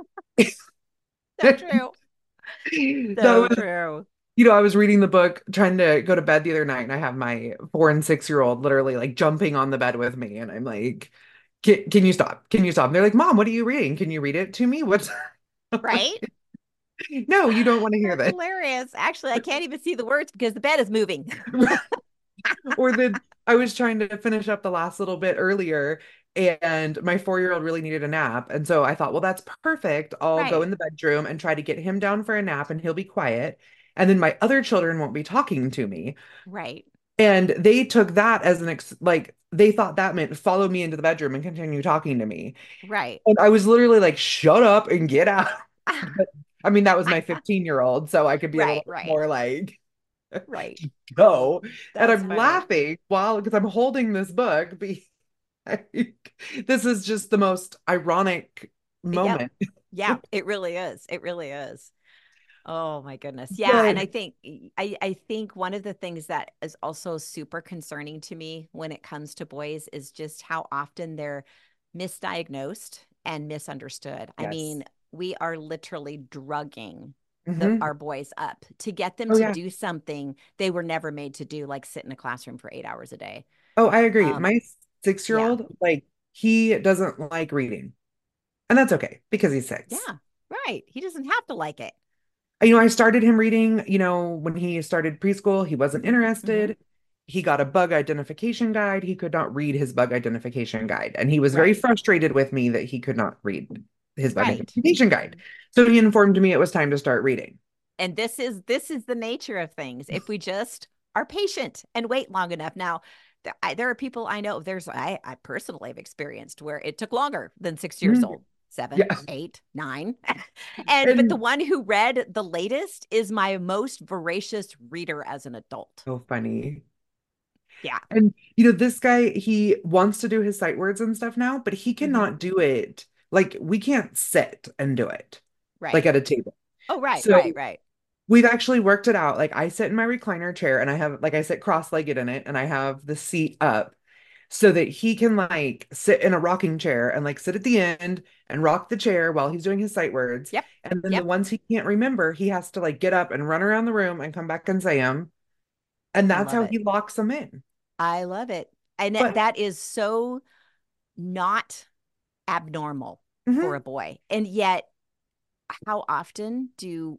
So true. That So was, true. I was reading the book trying to go to bed the other night, and I have my 4 and 6-year-old literally like jumping on the bed with me. And I'm like, can you stop? Can you stop? And they're like, "Mom, what are you reading? Can you read it to me?" What's Right? no, you don't want to hear That's this. hilarious. Actually, I can't even see the words because the bed is moving. Or I was trying to finish up the last little bit earlier, and my 4-year-old really needed a nap. And so I thought, well, that's perfect. I'll go Right. in the bedroom and try to get him down for a nap and he'll be quiet. And then my other children won't be talking to me. Right. And they took that as like they thought that meant follow me into the bedroom and continue talking to me. Right. And I was literally like, shut up and get out. But I mean, that was my 15-year-old, so I could be a little Right. bit Right. more like Right. go. And That's I'm funny. laughing while because I'm holding this book. This is just the most ironic Yep. moment. Yeah, it really is. It really is. Oh my goodness. Yeah, and But I think one of the things that is also super concerning to me when it comes to boys is just how often they're misdiagnosed and misunderstood. I yes. mean, we are literally drugging Hmm. our boys up to get them Oh to yeah. do something they were never made to do, like sit in a classroom for 8 hours a day. Oh, I agree. Um, My yeah, 6-year-old, like he doesn't like reading. And that's okay because he's 6. yeah, right. He doesn't have to like it. I started him reading, when he started preschool, he wasn't Hmm. interested. He got a bug identification guide. He could not read his bug identification guide. And he was very Right, frustrated with me that he could not read his bug right. identification guide. So he informed me it was time to start reading. And this is the nature of things. If we just are patient and wait long enough. Now, there are people I know. I personally have experienced where it took longer than 6 years Mhm. old, seven, Yeah. 8, 9, and but the And one who read the latest is my most voracious reader as an adult. so funny. Yeah. And this guy, he wants to do his sight words and stuff now, but he Hmm. cannot do it. Like we can't sit and do it like Right. at a table. Oh, right, So right, right, we've actually worked it out. Like I sit in my recliner chair and I sit cross-legged in it and I have the seat up so that he can like sit in a rocking chair and like sit at the end and rock the chair while he's doing his sight words. yep, And then the yep. ones he can't remember, he has to like get up and run around the room and come back and say them. And I that's love how it. he locks them in. I love it. And But that is so not abnormal for mhm, a boy. And yet, how often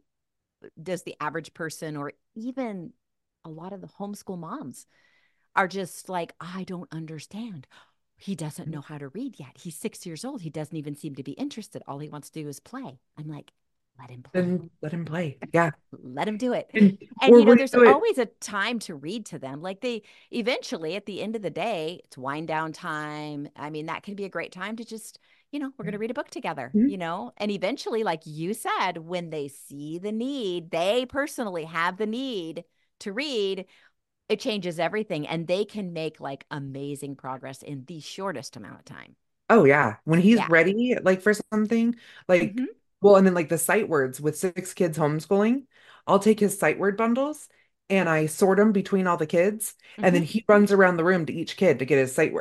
does the average person or even a lot of the homeschool moms are just like, I don't understand. He doesn't know how to read yet. He's 6 years old. He doesn't even seem to be interested. All he wants to do is play. I'm like, let him play. then let him play. Yeah. Let him do it. And And, or when you there's do it, always a time to read to them. Like they eventually, at the end of the day, it's wind down time. I mean, that can be a great time to just, we're going to read a book together, mhm. and eventually, like you said, when they see the need, they personally have the need to read, it changes everything. And they can make like amazing progress in the shortest amount of time. Oh yeah, when he's Yeah. ready, like for something, like Hmm. well, and then like the sight words with 6 kids homeschooling, I'll take his sight word bundles and I sort them between all the kids, and then Hmm. he runs around the room to each kid to get his sight word.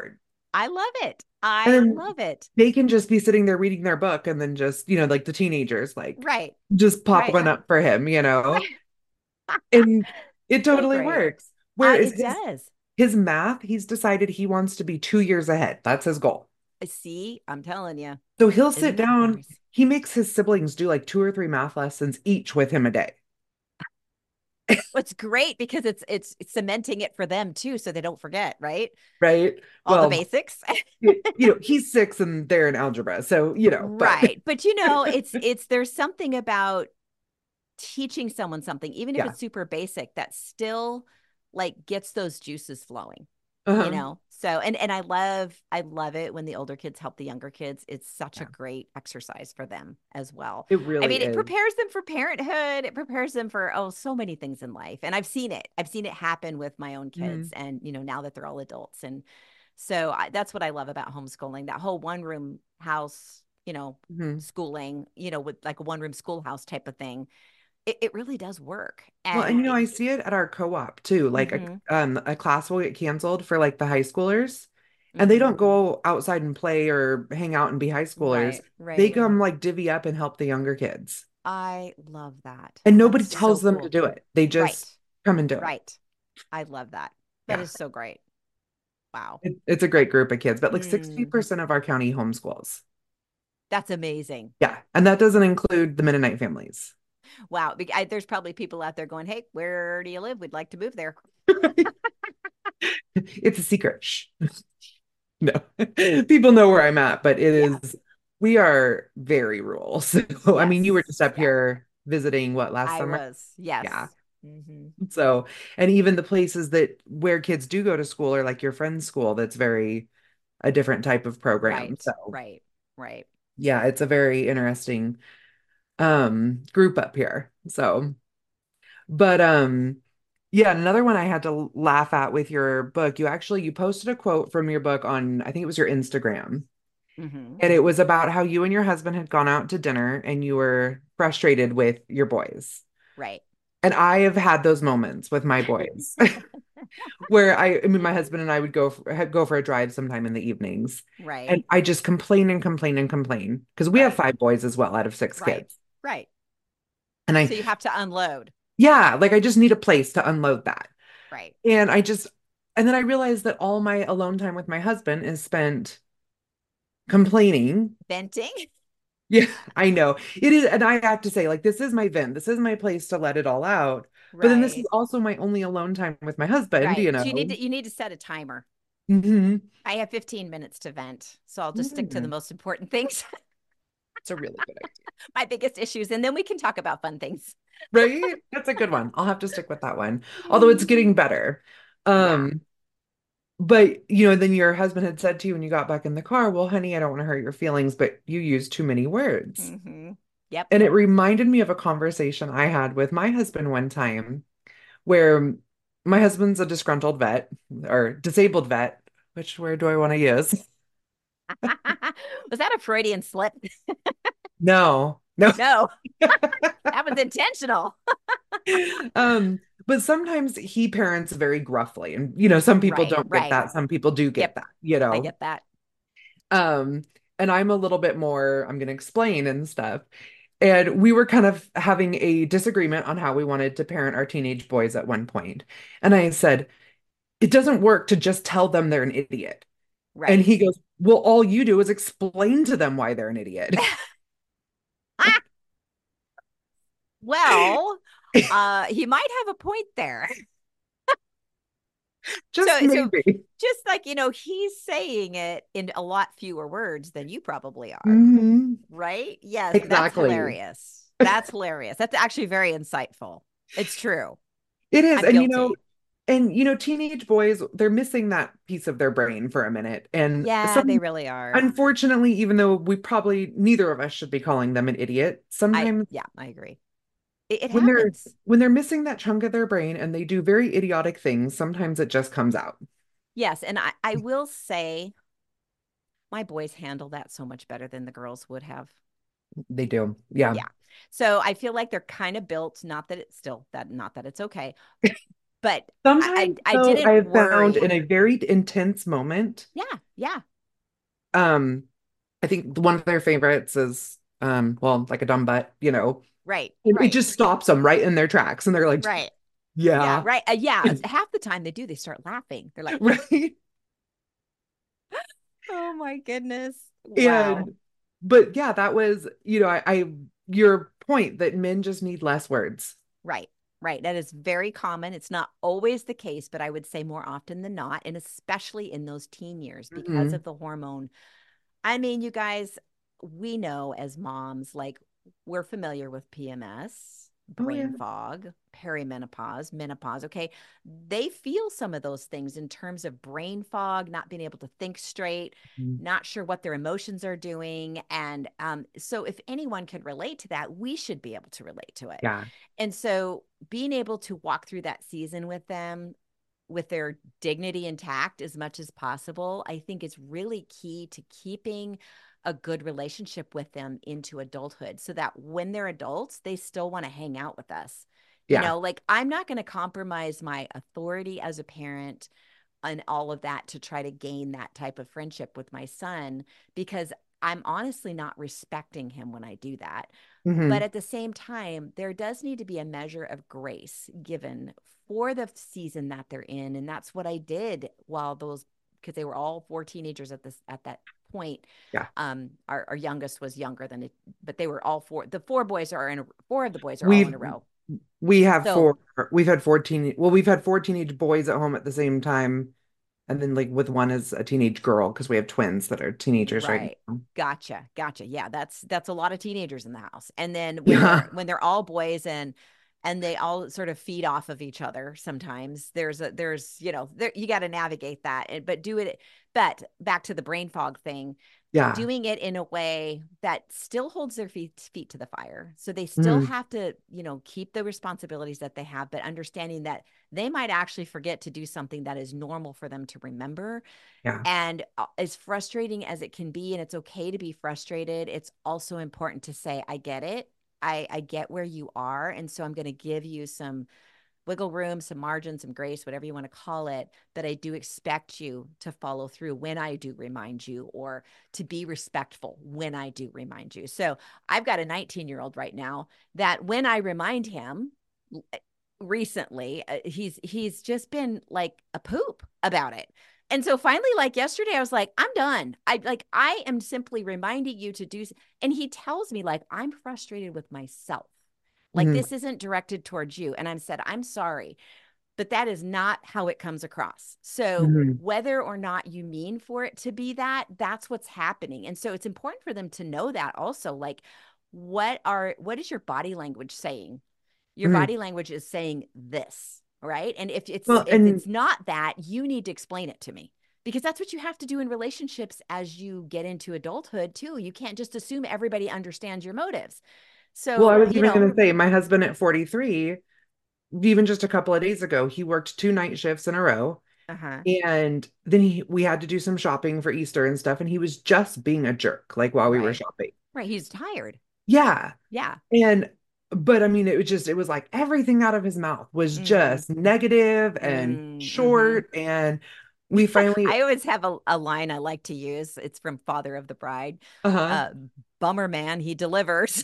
I love it. And I then love it. they can just be sitting there reading their book and then just, like the teenagers, like Right. just pop Right. one up for him. Right. And it So totally great. works. Whereas It does. his math, he's decided he wants to be 2 years ahead. That's his goal. See, I'm telling you, So he'll sit isn't that down, nice? he makes his siblings do like 2 or 3 math lessons each with him a day. What's great because it's cementing it for them too, so they don't forget, right? Right. All the Well, basics. he's 6 and they're in algebra. So, but Right. But it's there's something about teaching someone something, even if yeah. it's super basic, that still like gets those juices flowing, Uh-huh. So and I love it when the older kids help the younger kids. It's such a Yeah. great exercise for them as well. It I really mean, it is. prepares them for parenthood, it prepares them for so many things in life. And I've seen it happen with my own kids, Mhm. and now that they're all adults. And so that's what I love about homeschooling, that whole one room house, Mhm. schooling, with like a one room schoolhouse type of thing. It really does work. Well, And and I see it at our co-op too. Like mhm, a class will get canceled for like the high schoolers, and they mhm. don't go outside and play or hang out and be high schoolers. Right, They right. come like divvy up and help the younger kids. I love that. And That's nobody so tells them to cool. do it. They Right, just come and do it. right. I love that. That Yeah. is so great. Wow. It's a great group of kids, but like Mm, 60% of our county homeschools. that's amazing. Yeah. And that doesn't include the Mennonite families. Wow. There's probably people out there going, "Hey, where do you live? We'd like to move there." It's a secret. Shh. No, people know where I'm at, but Yeah. we are very rural. So, I mean, you were just Yes. up Yeah. here visiting what last I summer? was. Yes. Yeah. Hmm. So, and even the places that where kids do go to school are like your friend's school, that's very a different type of program. Right. So, Right. Right. yeah, it's a very interesting group up here. So, but yeah, another one I had to laugh at with your book, you posted a quote from your book on, I think it was your Instagram. Hmm. And it was about how you and your husband had gone out to dinner and you were frustrated with your boys. Right. And I have had those moments with my boys where I mean, my husband and I would go for a drive sometime in the evenings. Right. And I just complain and complain and complain because we have Right. 5 boys as well out of 6 Right. kids. Right. And So you have to unload. yeah, like I just need a place to unload that. Right. And and then I realized that all my alone time with my husband is spent complaining. Venting. Yeah, I know. It is, and I have to say, like, this is my vent. This is my place to let it all out. But then this is Right. also my only alone time with my husband, Right. you So know. you need to set a timer. Hmm. I have 15 minutes to vent, so I'll just stick to the Mm, most important things, it's a really good idea. my biggest issues, and then we can talk about fun things. Right? That's a good one. I'll have to stick with that one. Although it's getting better. Yeah. Um, but then your husband had said to you when you got back in the car, well, honey, I don't want to hurt your feelings, but you use too many words. Yep. And it reminded me of a conversation I had with my husband one time where my husband's a disgruntled vet or disabled vet. Which word do I want to use? Was that a Freudian slip? No, no. No, that was intentional. Um, but sometimes he parents very gruffly, and some people Right. don't get Right. that, some people do get Yep. I that. get that. Um, and I'm a little bit more, I'm gonna explain and stuff. And we were kind of having a disagreement on how we wanted to parent our teenage boys at one point. And I said, it doesn't work to just tell them they're an idiot. And Right. he goes, well, all you do is explain to them why they're an idiot. Ah, well, he might have a point there. Just So maybe. just like, he's saying it in a lot fewer words than you probably are. Hmm. Right? Yes, that's Exactly. hilarious. That's hilarious. That's actually very insightful. It's true. It is. I'm And guilty. teenage boys, they're missing that piece of their brain for a minute. And Yeah, they really are. unfortunately, even though we probably neither of us should be calling them an idiot, sometimes Yeah, I agree. It when they're happens. when they're missing that chunk of their brain and they do very idiotic things, sometimes it just comes out. Yes, and I will say my boys handle that so much better than the girls would have. They do. Yeah. Yeah. So I feel like they're kind of built, not that it's okay, but Sometimes, I though, I didn't have found in worry. a very intense moment, Yeah, yeah, um, I think one of their favorites is, well, like a dumb butt, right, it right, just stops them right in their tracks, and they're like, right. Yeah, yeah, right. Yeah, half the time they do, they start laughing. They're like, right. "Oh my goodness. Wow." And, but yeah, that was, your point that men just need less words. Right. Right. That is very common. It's not always the case, but I would say more often than not, and especially in those teen years because Hmm. of the hormone. I mean, you guys, we know as moms, like we're familiar with PMS, Oh yeah. brain fog, perimenopause, menopause. Okay. They feel some of those things in terms of brain fog, not being able to think straight, Mhm. not sure what their emotions are doing. And so, if anyone can relate to that, we should be able to relate to it. Yeah. And so, being able to walk through that season with them, with their dignity intact as much as possible, I think is really key to keeping a good relationship with them into adulthood so that when they're adults, they still want to hang out with us. Yeah. Like I'm not going to compromise my authority as a parent and all of that to try to gain that type of friendship with my son because I'm honestly not respecting him when I do that. But Hmm. at the same time, there does need to be a measure of grace given for the season that they're in. And that's what I did while those, because they were all four teenagers at that point. Yeah. Our youngest was younger than it, but they were all four. The four boys are in, four of the boys are all in We've a row. we have So, four. We've had 14. Well, we've had four teenage boys at home at the same time, and then like with one is a teenage girl because we have twins that are teenagers right right. now. Gotcha. Gotcha. Yeah, that's a lot of teenagers in the house. And then when Yeah. they're all boys and they all sort of feed off of each other sometimes. There you got to navigate that. But do it but back to the brain fog thing, Yeah. doing it in a way that still holds their feet to the fire. So they still Mhm. have to, keep the responsibilities that they have, but understanding that they might actually forget to do something that is normal for them to remember. Yeah. And as frustrating as it can be, and it's okay to be frustrated, it's also important to say, I get it. I get where you are. And so I'm going to give you some wiggle room, some margin, some grace, whatever you want to call it. But I do expect you to follow through when I do remind you or to be respectful when I do remind you. So I've got a 19-year-old right now that when I remind him recently, he's just been like a poop about it. And so finally, like yesterday, I was like, I'm done. I am simply reminding you to do. And he tells me, like, I'm frustrated with myself. Like, Mhm. this isn't directed towards you. And I said, I'm sorry, but that is not how it comes across. So, Mhm. whether or not you mean for it to be that, that's what's happening. And so, it's important for them to know that also. Like, what is your body language saying? Your Mhm. body language is saying this, right? And if it's Well, if and it's not that, you need to explain it to me because that's what you have to do in relationships as you get into adulthood too. You can't just assume everybody understands your motives. well, I So, was even going to say, my husband at 43, even just a couple of days ago, he worked 2 night shifts in a row. uh-huh. And then we had to do some shopping for Easter and stuff. And he was just being a jerk, like while we were Right. shopping. Right. He's tired. Yeah. Yeah. And, but I mean, it was like everything out of his mouth was Mm-hmm. just negative and Mm-hmm. short. And we finally, I always have a line I like to use. It's from Father of the Bride. uh-huh. Uh, Bummer man, he delivers.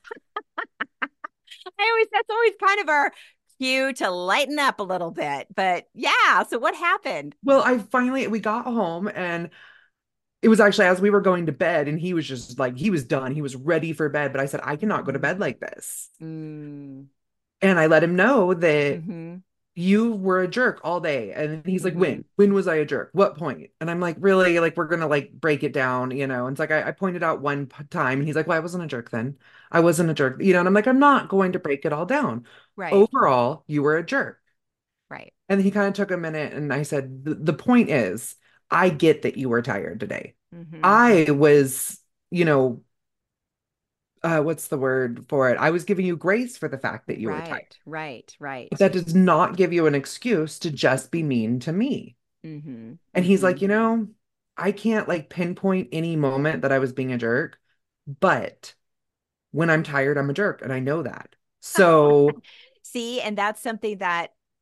That's always kind of our cue to lighten up a little bit. But yeah, so what happened? Well, we got home and it was actually as we were going to bed and he was just like, he was done. He was ready for bed. But I said, I cannot go to Mm-hmm. bed like this. Mm, And I let him know that mm-hmm. you were a jerk all day. And he's like, Mm-hmm. when was I a jerk? What point? And I'm like, really? Like, we're gonna like break it down, And it's like I pointed out one time, and he's like, well, I wasn't a jerk then. I wasn't a jerk, And I'm like, I'm not going to break it all down. Right. Overall, you were a jerk. Right. And he kind of took a minute, and I said, the point is, I get that you were tired today. Mm-hmm. I was, you know, what's the word for it? I was giving you grace for the fact that you were tired. Right. Right. But Right. that does not give you an excuse to just be mean to me. Mm-hmm. And he's Mm-hmm. like, I can't like pinpoint any moment that I was being a jerk, but when I'm tired, I'm a jerk, and I know that. So, See, and that's something that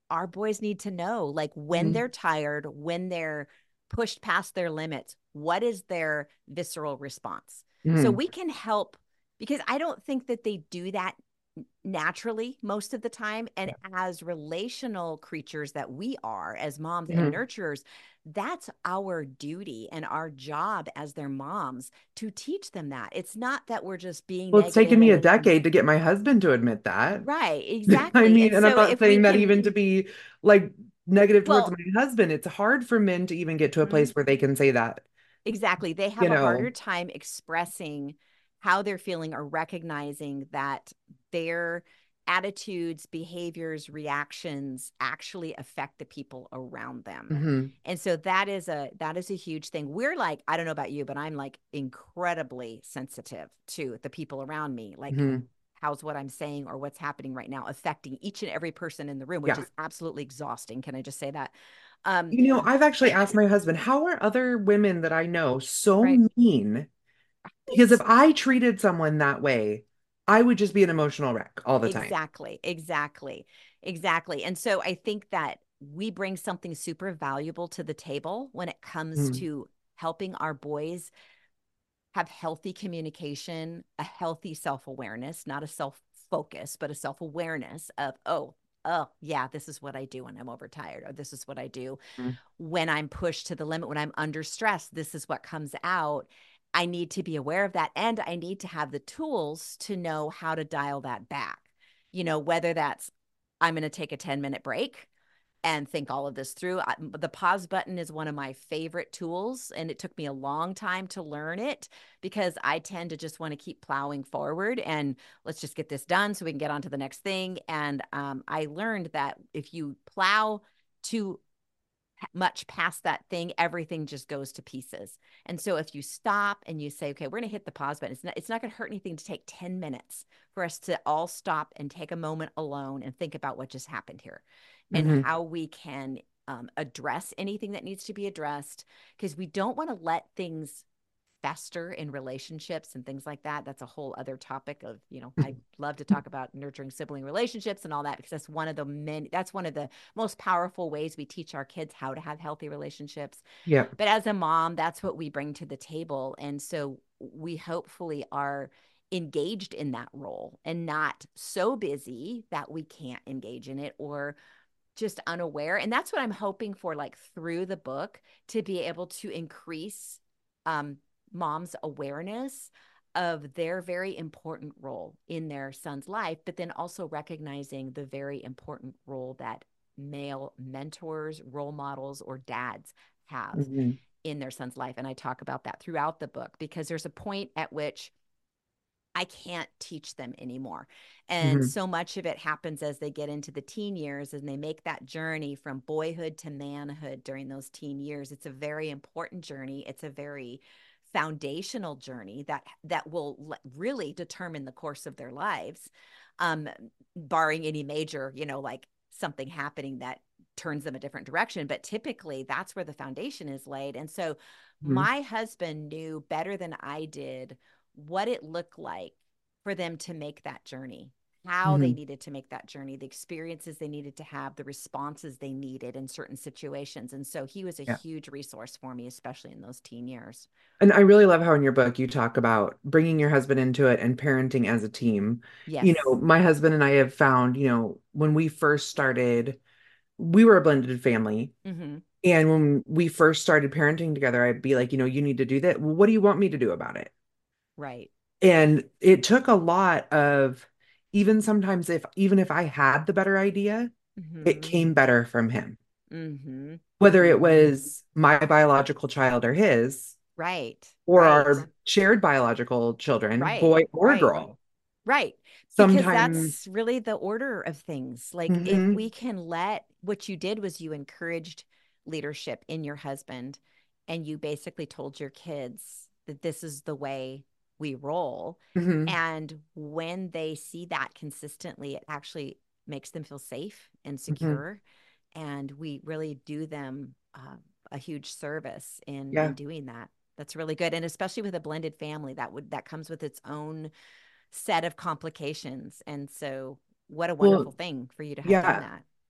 our boys need to know, like when Mhm. they're tired, when they're pushed past their limits, what is their visceral response? So Mhm. we can help, because I don't think that they do that naturally most of the time. And Yeah. as relational creatures that we are, as moms and Mhm. nurturers, that's our duty and our job as their moms to teach them that. It's not that we're just being Well, it's taken negative me and a decade to get my husband to admit that. right, I exactly. mean, And and I'm so not if we saying that can, even to be like negative towards well, my husband. It's hard for men to even get to a mhm, place where they can say that, exactly. They you have a harder know. time expressing how they're feeling or recognizing that their attitudes, behaviors, reactions actually affect the people around them. Hmm. And so that is a huge thing. We're like, I don't know about you, but I'm like incredibly sensitive to the people around me. Like Hmm. how's what I'm saying or what's happening right now affecting each and every person in the room, which Yeah. is absolutely exhausting. Can I just say that? Um, You know, I've actually asked my husband, how are other women that I know so right. mean? Because if I treated someone that way, I would just be an emotional wreck all the time. Exactly, exactly, exactly. And so I think that we bring something super valuable to the table when it comes Mm. to helping our boys have healthy communication, a healthy self awareness, not a self focus, but a self awareness of, oh, yeah, this is what I do when I'm overtired, or this is what I do Mm. when I'm pushed to the limit, when I'm under stress. This is what comes out. I need to be aware of that. And I need to have the tools to know how to dial that back. Whether that's I'm going to take a 10-minute break and think all of this through. The pause button is one of my favorite tools, and it took me a long time to learn it because I tend to just want to keep plowing forward and let's just get this done so we can get on to the next thing. And I learned that if you plow too much past that thing, everything just goes to pieces. And so if you stop and you say, okay, we're going to hit the pause button, it's not going to hurt anything to take 10 minutes for us to all stop and take a moment alone and think about what just happened here and Hmm. how we can address anything that needs to be addressed, because we don't want to let things fester in relationships and things like that. That's a whole other topic of, I love to talk about nurturing sibling relationships and all that, because that's one of the most powerful ways we teach our kids how to have healthy relationships. Yeah. But as a mom, that's what we bring to the table. And so we hopefully are engaged in that role and not so busy that we can't engage in it or just unaware. And that's what I'm hoping for, like through the book, to be able to increase um, mom's awareness of their very important role in their son's life, but then also recognizing the very important role that male mentors, role models, or dads have Hmm. in their son's life. And I talk about that throughout the book because there's a point at which I can't teach them anymore. And Hmm. so much of it happens as they get into the teen years and they make that journey from boyhood to manhood during those teen years. It's a very important journey. It's a very foundational journey that will really determine the course of their lives, um, barring any major, like something happening that turns them a different direction. But typically that's where the foundation is laid. And so Hmm. my husband knew better than I did what it looked like for them to make that journey, how they Hmm. needed to make that journey, the experiences they needed to have, the responses they needed in certain situations. And so he was a Yeah. huge resource for me, especially in those teen years. And I really love how in your book you talk about bringing your husband into it and parenting as a team. You know, Yes. my husband and I have found, when we first started, we were a blended family. Mm-hmm. And when we first started parenting together, I'd be like, you need to do that. Well, what do you want me to do about it? Right. And it took a lot of, even sometimes even if I had the better idea, it Mm-hmm. came better from him. Mm-hmm. Whether it Mm-hmm. was my biological child or his, Right. or Right. our shared biological children, Right. boy or Right. girl. Right. Because Sometimes, that's really the order of things. Like if mhm, we can what you did was you encouraged leadership in your husband and you basically told your kids that this is the way we roll. mhm, And when they see that consistently, it actually makes them feel safe and mhm, secure. And we really do them a huge service in yeah. doing that. That's really good. And especially with a blended family, that comes with its own set of complications. And so, what a Well, wonderful thing for you to have done yeah. that.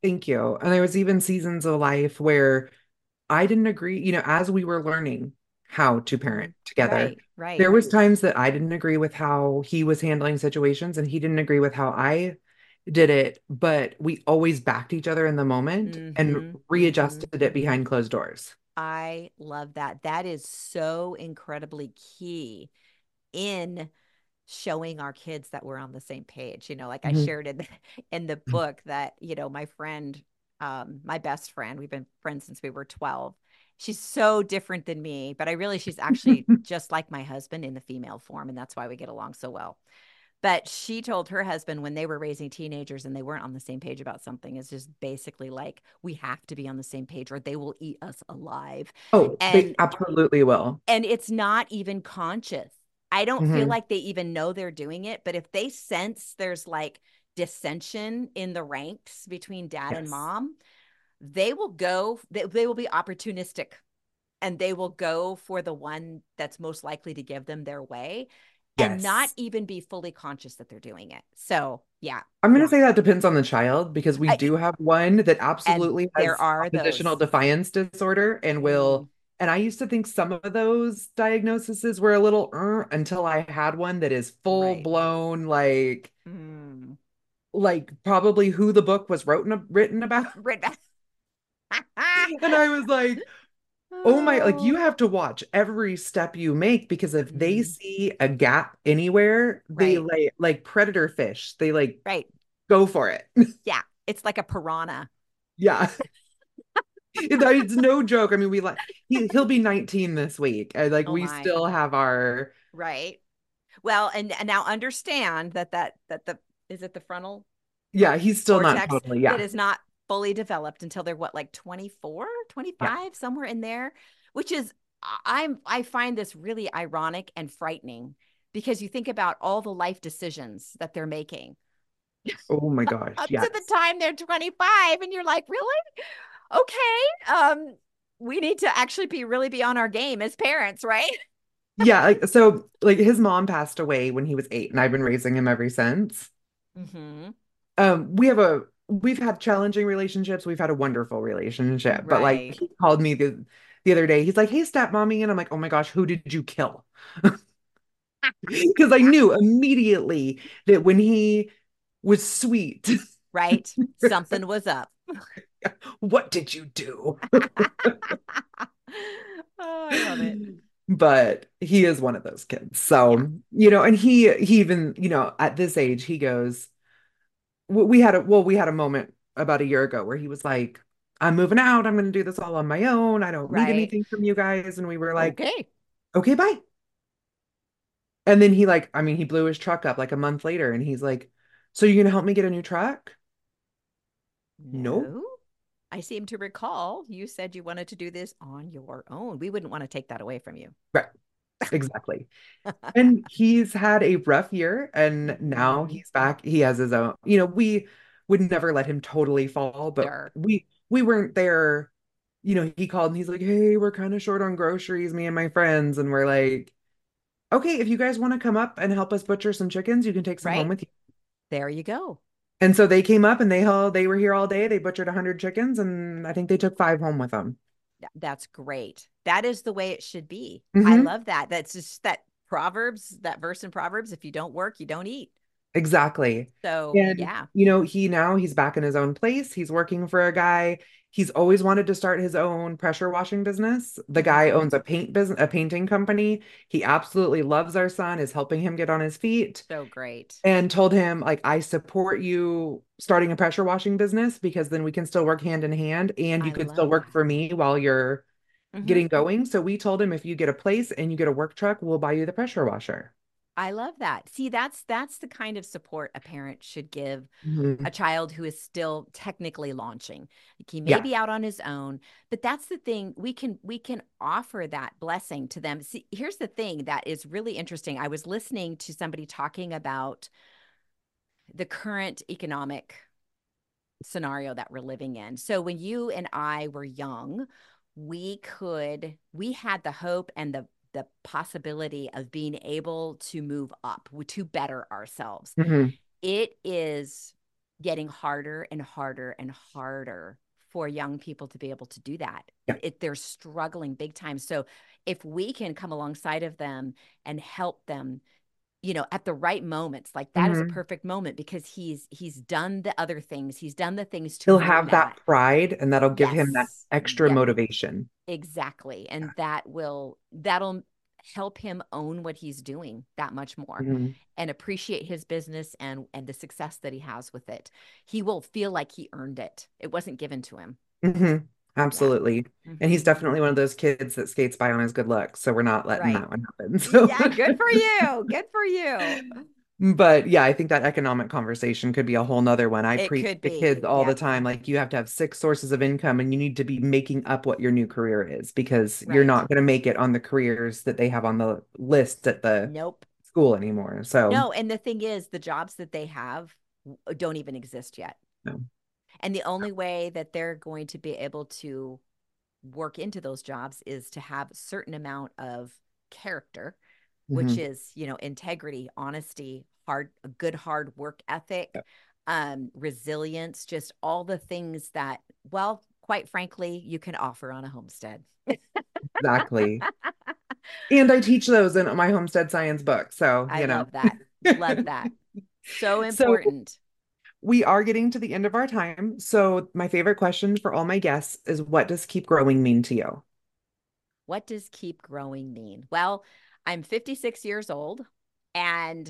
Thank you. And there was even seasons of life where I didn't agree, as we were learning how to parent together. Right, right. There was times that I didn't agree with how he was handling situations and he didn't agree with how I did it, but we always backed each other in the moment and Mm-hmm. Mm-hmm. readjusted it behind closed doors. I love that. That is so incredibly key in showing our kids that we're on the same page. Like I Mhm. shared in the book that, my friend, my best friend, we've been friends since we were 12. She's so different than me, but I really, she's actually just like my husband in the female form. And that's why we get along so well. But she told her husband when they were raising teenagers and they weren't on the same page about something, is just basically like, we have to be on the same page or they will eat us alive. Oh, they And absolutely will. it's not even conscious. I don't feel Mhm. like they even know they're doing it, but if they sense there's like dissension in the ranks between dad and Yes. mom, they will be opportunistic and they will go for the one that's most likely to give them their way and not Yes. even be fully conscious that they're doing it. So, yeah. I'm going to say that depends on the child because we I, do have one that and absolutely there has are oppositional those. defiance disorder and Mm, and I used to think some of those diagnoses were a little until I had one that is full right. blown, Mm. like probably who the book was written about. Right. And I was like, oh my, like Oh. you have to watch every step you make because if they Mm, see a gap anywhere, they right. like predator fish. They like Right. go for it. Yeah. It's like a piranha. Yeah. It's no joke. I mean, he'll be 19 this week. Like Oh we my. still have our Right. Well, and now understand that the is it the frontal yeah, he's still not cortex totally, that yeah. is not fully developed until they're what, like 24, Yeah. 25, somewhere in there, which is I find this really ironic and frightening because you think about all the life decisions that they're making Oh my gosh, up to the yes. time they're 25 and you're like, "Really? Okay. We need to actually be on our game as parents, right?" Yeah, like his mom passed away when he was 8 and I've been raising him ever since. Mm-hmm. We've had challenging relationships, we've had a wonderful relationship, but like Right. he called me the other day. He's like, "Hey, stepmommy," and I'm like, "Oh my gosh, who did you kill?" Because I knew immediately that when he was sweet, Right. Something was up. what did you do? Oh, I love it. But he is one of those kids. Yeah. So, and he even, at this age, he goes, we had a moment about a year ago where he was like, I'm moving out. I'm going to do this all on my own. I don't need Right. anything from you guys. And we were like, Okay. okay, bye. And then I mean, he blew his truck up like a month later and he's like, so you're going to help me get a new truck? No. No. I seem to recall you said you wanted to do this on your own. We wouldn't want to take that away from you. Right. Exactly. And he's had a rough year and now Hmm. he's back. He has his own, we would never let him totally fall, but Sure. we weren't there. He called and he's like, "Hey, we're kind of short on groceries, me and my friends." And we're like, "Okay, if you guys want to come up and help us butcher some chickens, you can take some home Right. with you." There you go. And so they came up and they were here all day. They butchered 100 chickens and I think they took 5 home with them. That's great. That is the way it should be. I Hmm. love that. That's just that verse in Proverbs, if you don't work, you don't eat. Exactly. So, And yeah. he's back in his own place. He's working for a guy. He's always wanted to start his own pressure washing business. The guy Hmm. owns a painting company. He absolutely loves our son, is helping him get on his feet, So great. and told him, like, I support you starting a pressure washing business because then we can still work hand in hand and you I could still love work that. for me while you're Hmm. getting going. So we told him if you get a place and you get a work truck, we'll buy you the pressure washer. I love that. See, that's the kind of support a parent should give a Mhm. child who is still technically launching. Like he may Yeah. be out on his own, but that's the thing. We can offer that blessing to them. See, here's the thing that is really interesting. I was listening to somebody talking about the current economic scenario that we're living in. So when you and I were young, we had the hope and the possibility of being able to move up, to better ourselves. Mhm. It is getting harder and harder and harder for young people to be able to do that. Yeah. They're struggling big time. So if we can come alongside of them and help them, at the right moments, like that is a perfect moment, because he's done the other things. He's done the things to He'll learn have that pride, and that'll give him that Yes. extra Yep. motivation. Exactly. And that'll help him own what he's doing that much more and appreciate his business and the success that he has with it. He will feel like he earned it. It wasn't given to him. Absolutely. And he's definitely one of those kids that skates by on his good luck. So we're not letting that one happen. So. Yeah, good for you. Good for you. But yeah, I think that economic conversation could be a whole nother one. I preach to kids all the time, like, you have to have 6 sources of income, and you need to be making up what your new career is, because you're not going to make it on the careers that they have on the list at the school anymore. So no, and the thing is, the jobs that they have don't even exist yet. No. And the only way that they're going to be able to work into those jobs is to have a certain amount of character, which is, integrity, honesty, a good hard work ethic, resilience, just all the things that, well, quite frankly, you can offer on a homestead. Exactly. And I teach those in my homestead science book. So, I love that. Love that. So important. So we are getting to the end of our time. So my favorite question for all my guests is, what does keep growing mean to you? What does keep growing mean? Well, I'm 56 years old, and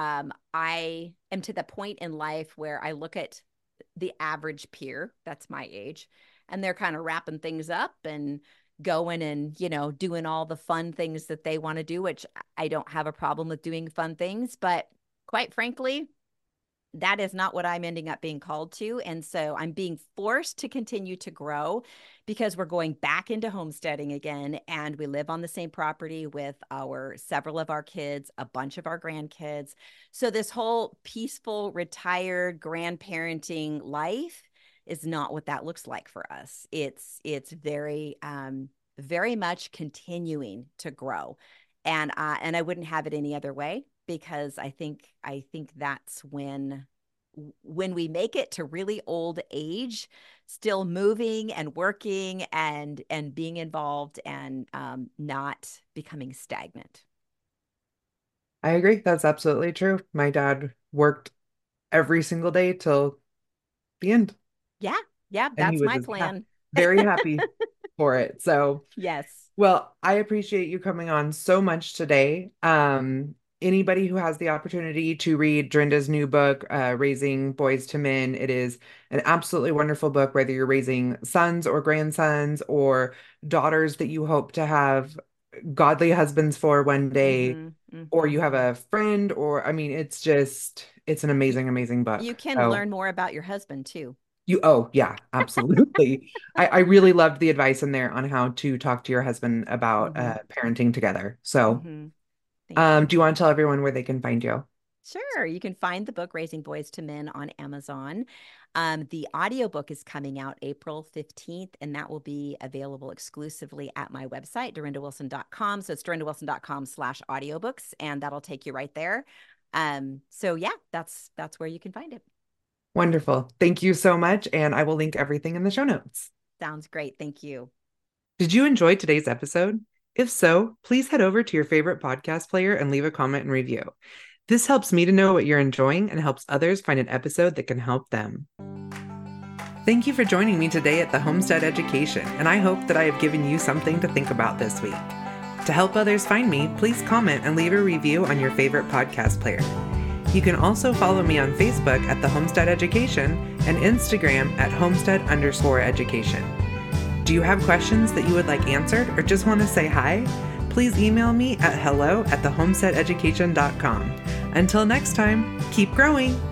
I am to the point in life where I look at the average peer that's my age, and they're kind of wrapping things up and going and, doing all the fun things that they want to do, which I don't have a problem with doing fun things. But quite frankly, that is not what I'm ending up being called to. And so I'm being forced to continue to grow, because we're going back into homesteading again. And we live on the same property with several of our kids, a bunch of our grandkids. So this whole peaceful, retired grandparenting life is not what that looks like for us. It's very, very much continuing to grow. And I wouldn't have it any other way, because I think that's when we make it to really old age, still moving and working and being involved, and not becoming stagnant. I agree. That's absolutely true. My dad worked every single day till the end. Yeah. That's my plan. Very happy for it. So yes. Well, I appreciate you coming on so much today. Anybody who has the opportunity to read Drinda's new book, Raising Boys to Men, it is an absolutely wonderful book, whether you're raising sons or grandsons or daughters that you hope to have godly husbands for one day, or you have a friend, or, I mean, it's an amazing, amazing book. You can learn more about your husband too. Oh yeah, absolutely. I really loved the advice in there on how to talk to your husband about parenting together. So do you want to tell everyone where they can find you? Sure. You can find the book Raising Boys to Men on Amazon. The audiobook is coming out April 15th, and that will be available exclusively at my website, DoryndaWilson.com. So it's DoryndaWilson.com/audiobooks, and that'll take you right there. So yeah, that's where you can find it. Wonderful. Thank you so much. And I will link everything in the show notes. Sounds great. Thank you. Did you enjoy today's episode? If so, please head over to your favorite podcast player and leave a comment and review. This helps me to know what you're enjoying and helps others find an episode that can help them. Thank you for joining me today at the Homestead Education, and I hope that I have given you something to think about this week. To help others find me, please comment and leave a review on your favorite podcast player. You can also follow me on Facebook at The Homestead Education and Instagram at Homestead_education. Do you have questions that you would like answered or just want to say hi? Please email me at hello@thehomesteadeducation.com. Until next time, keep growing.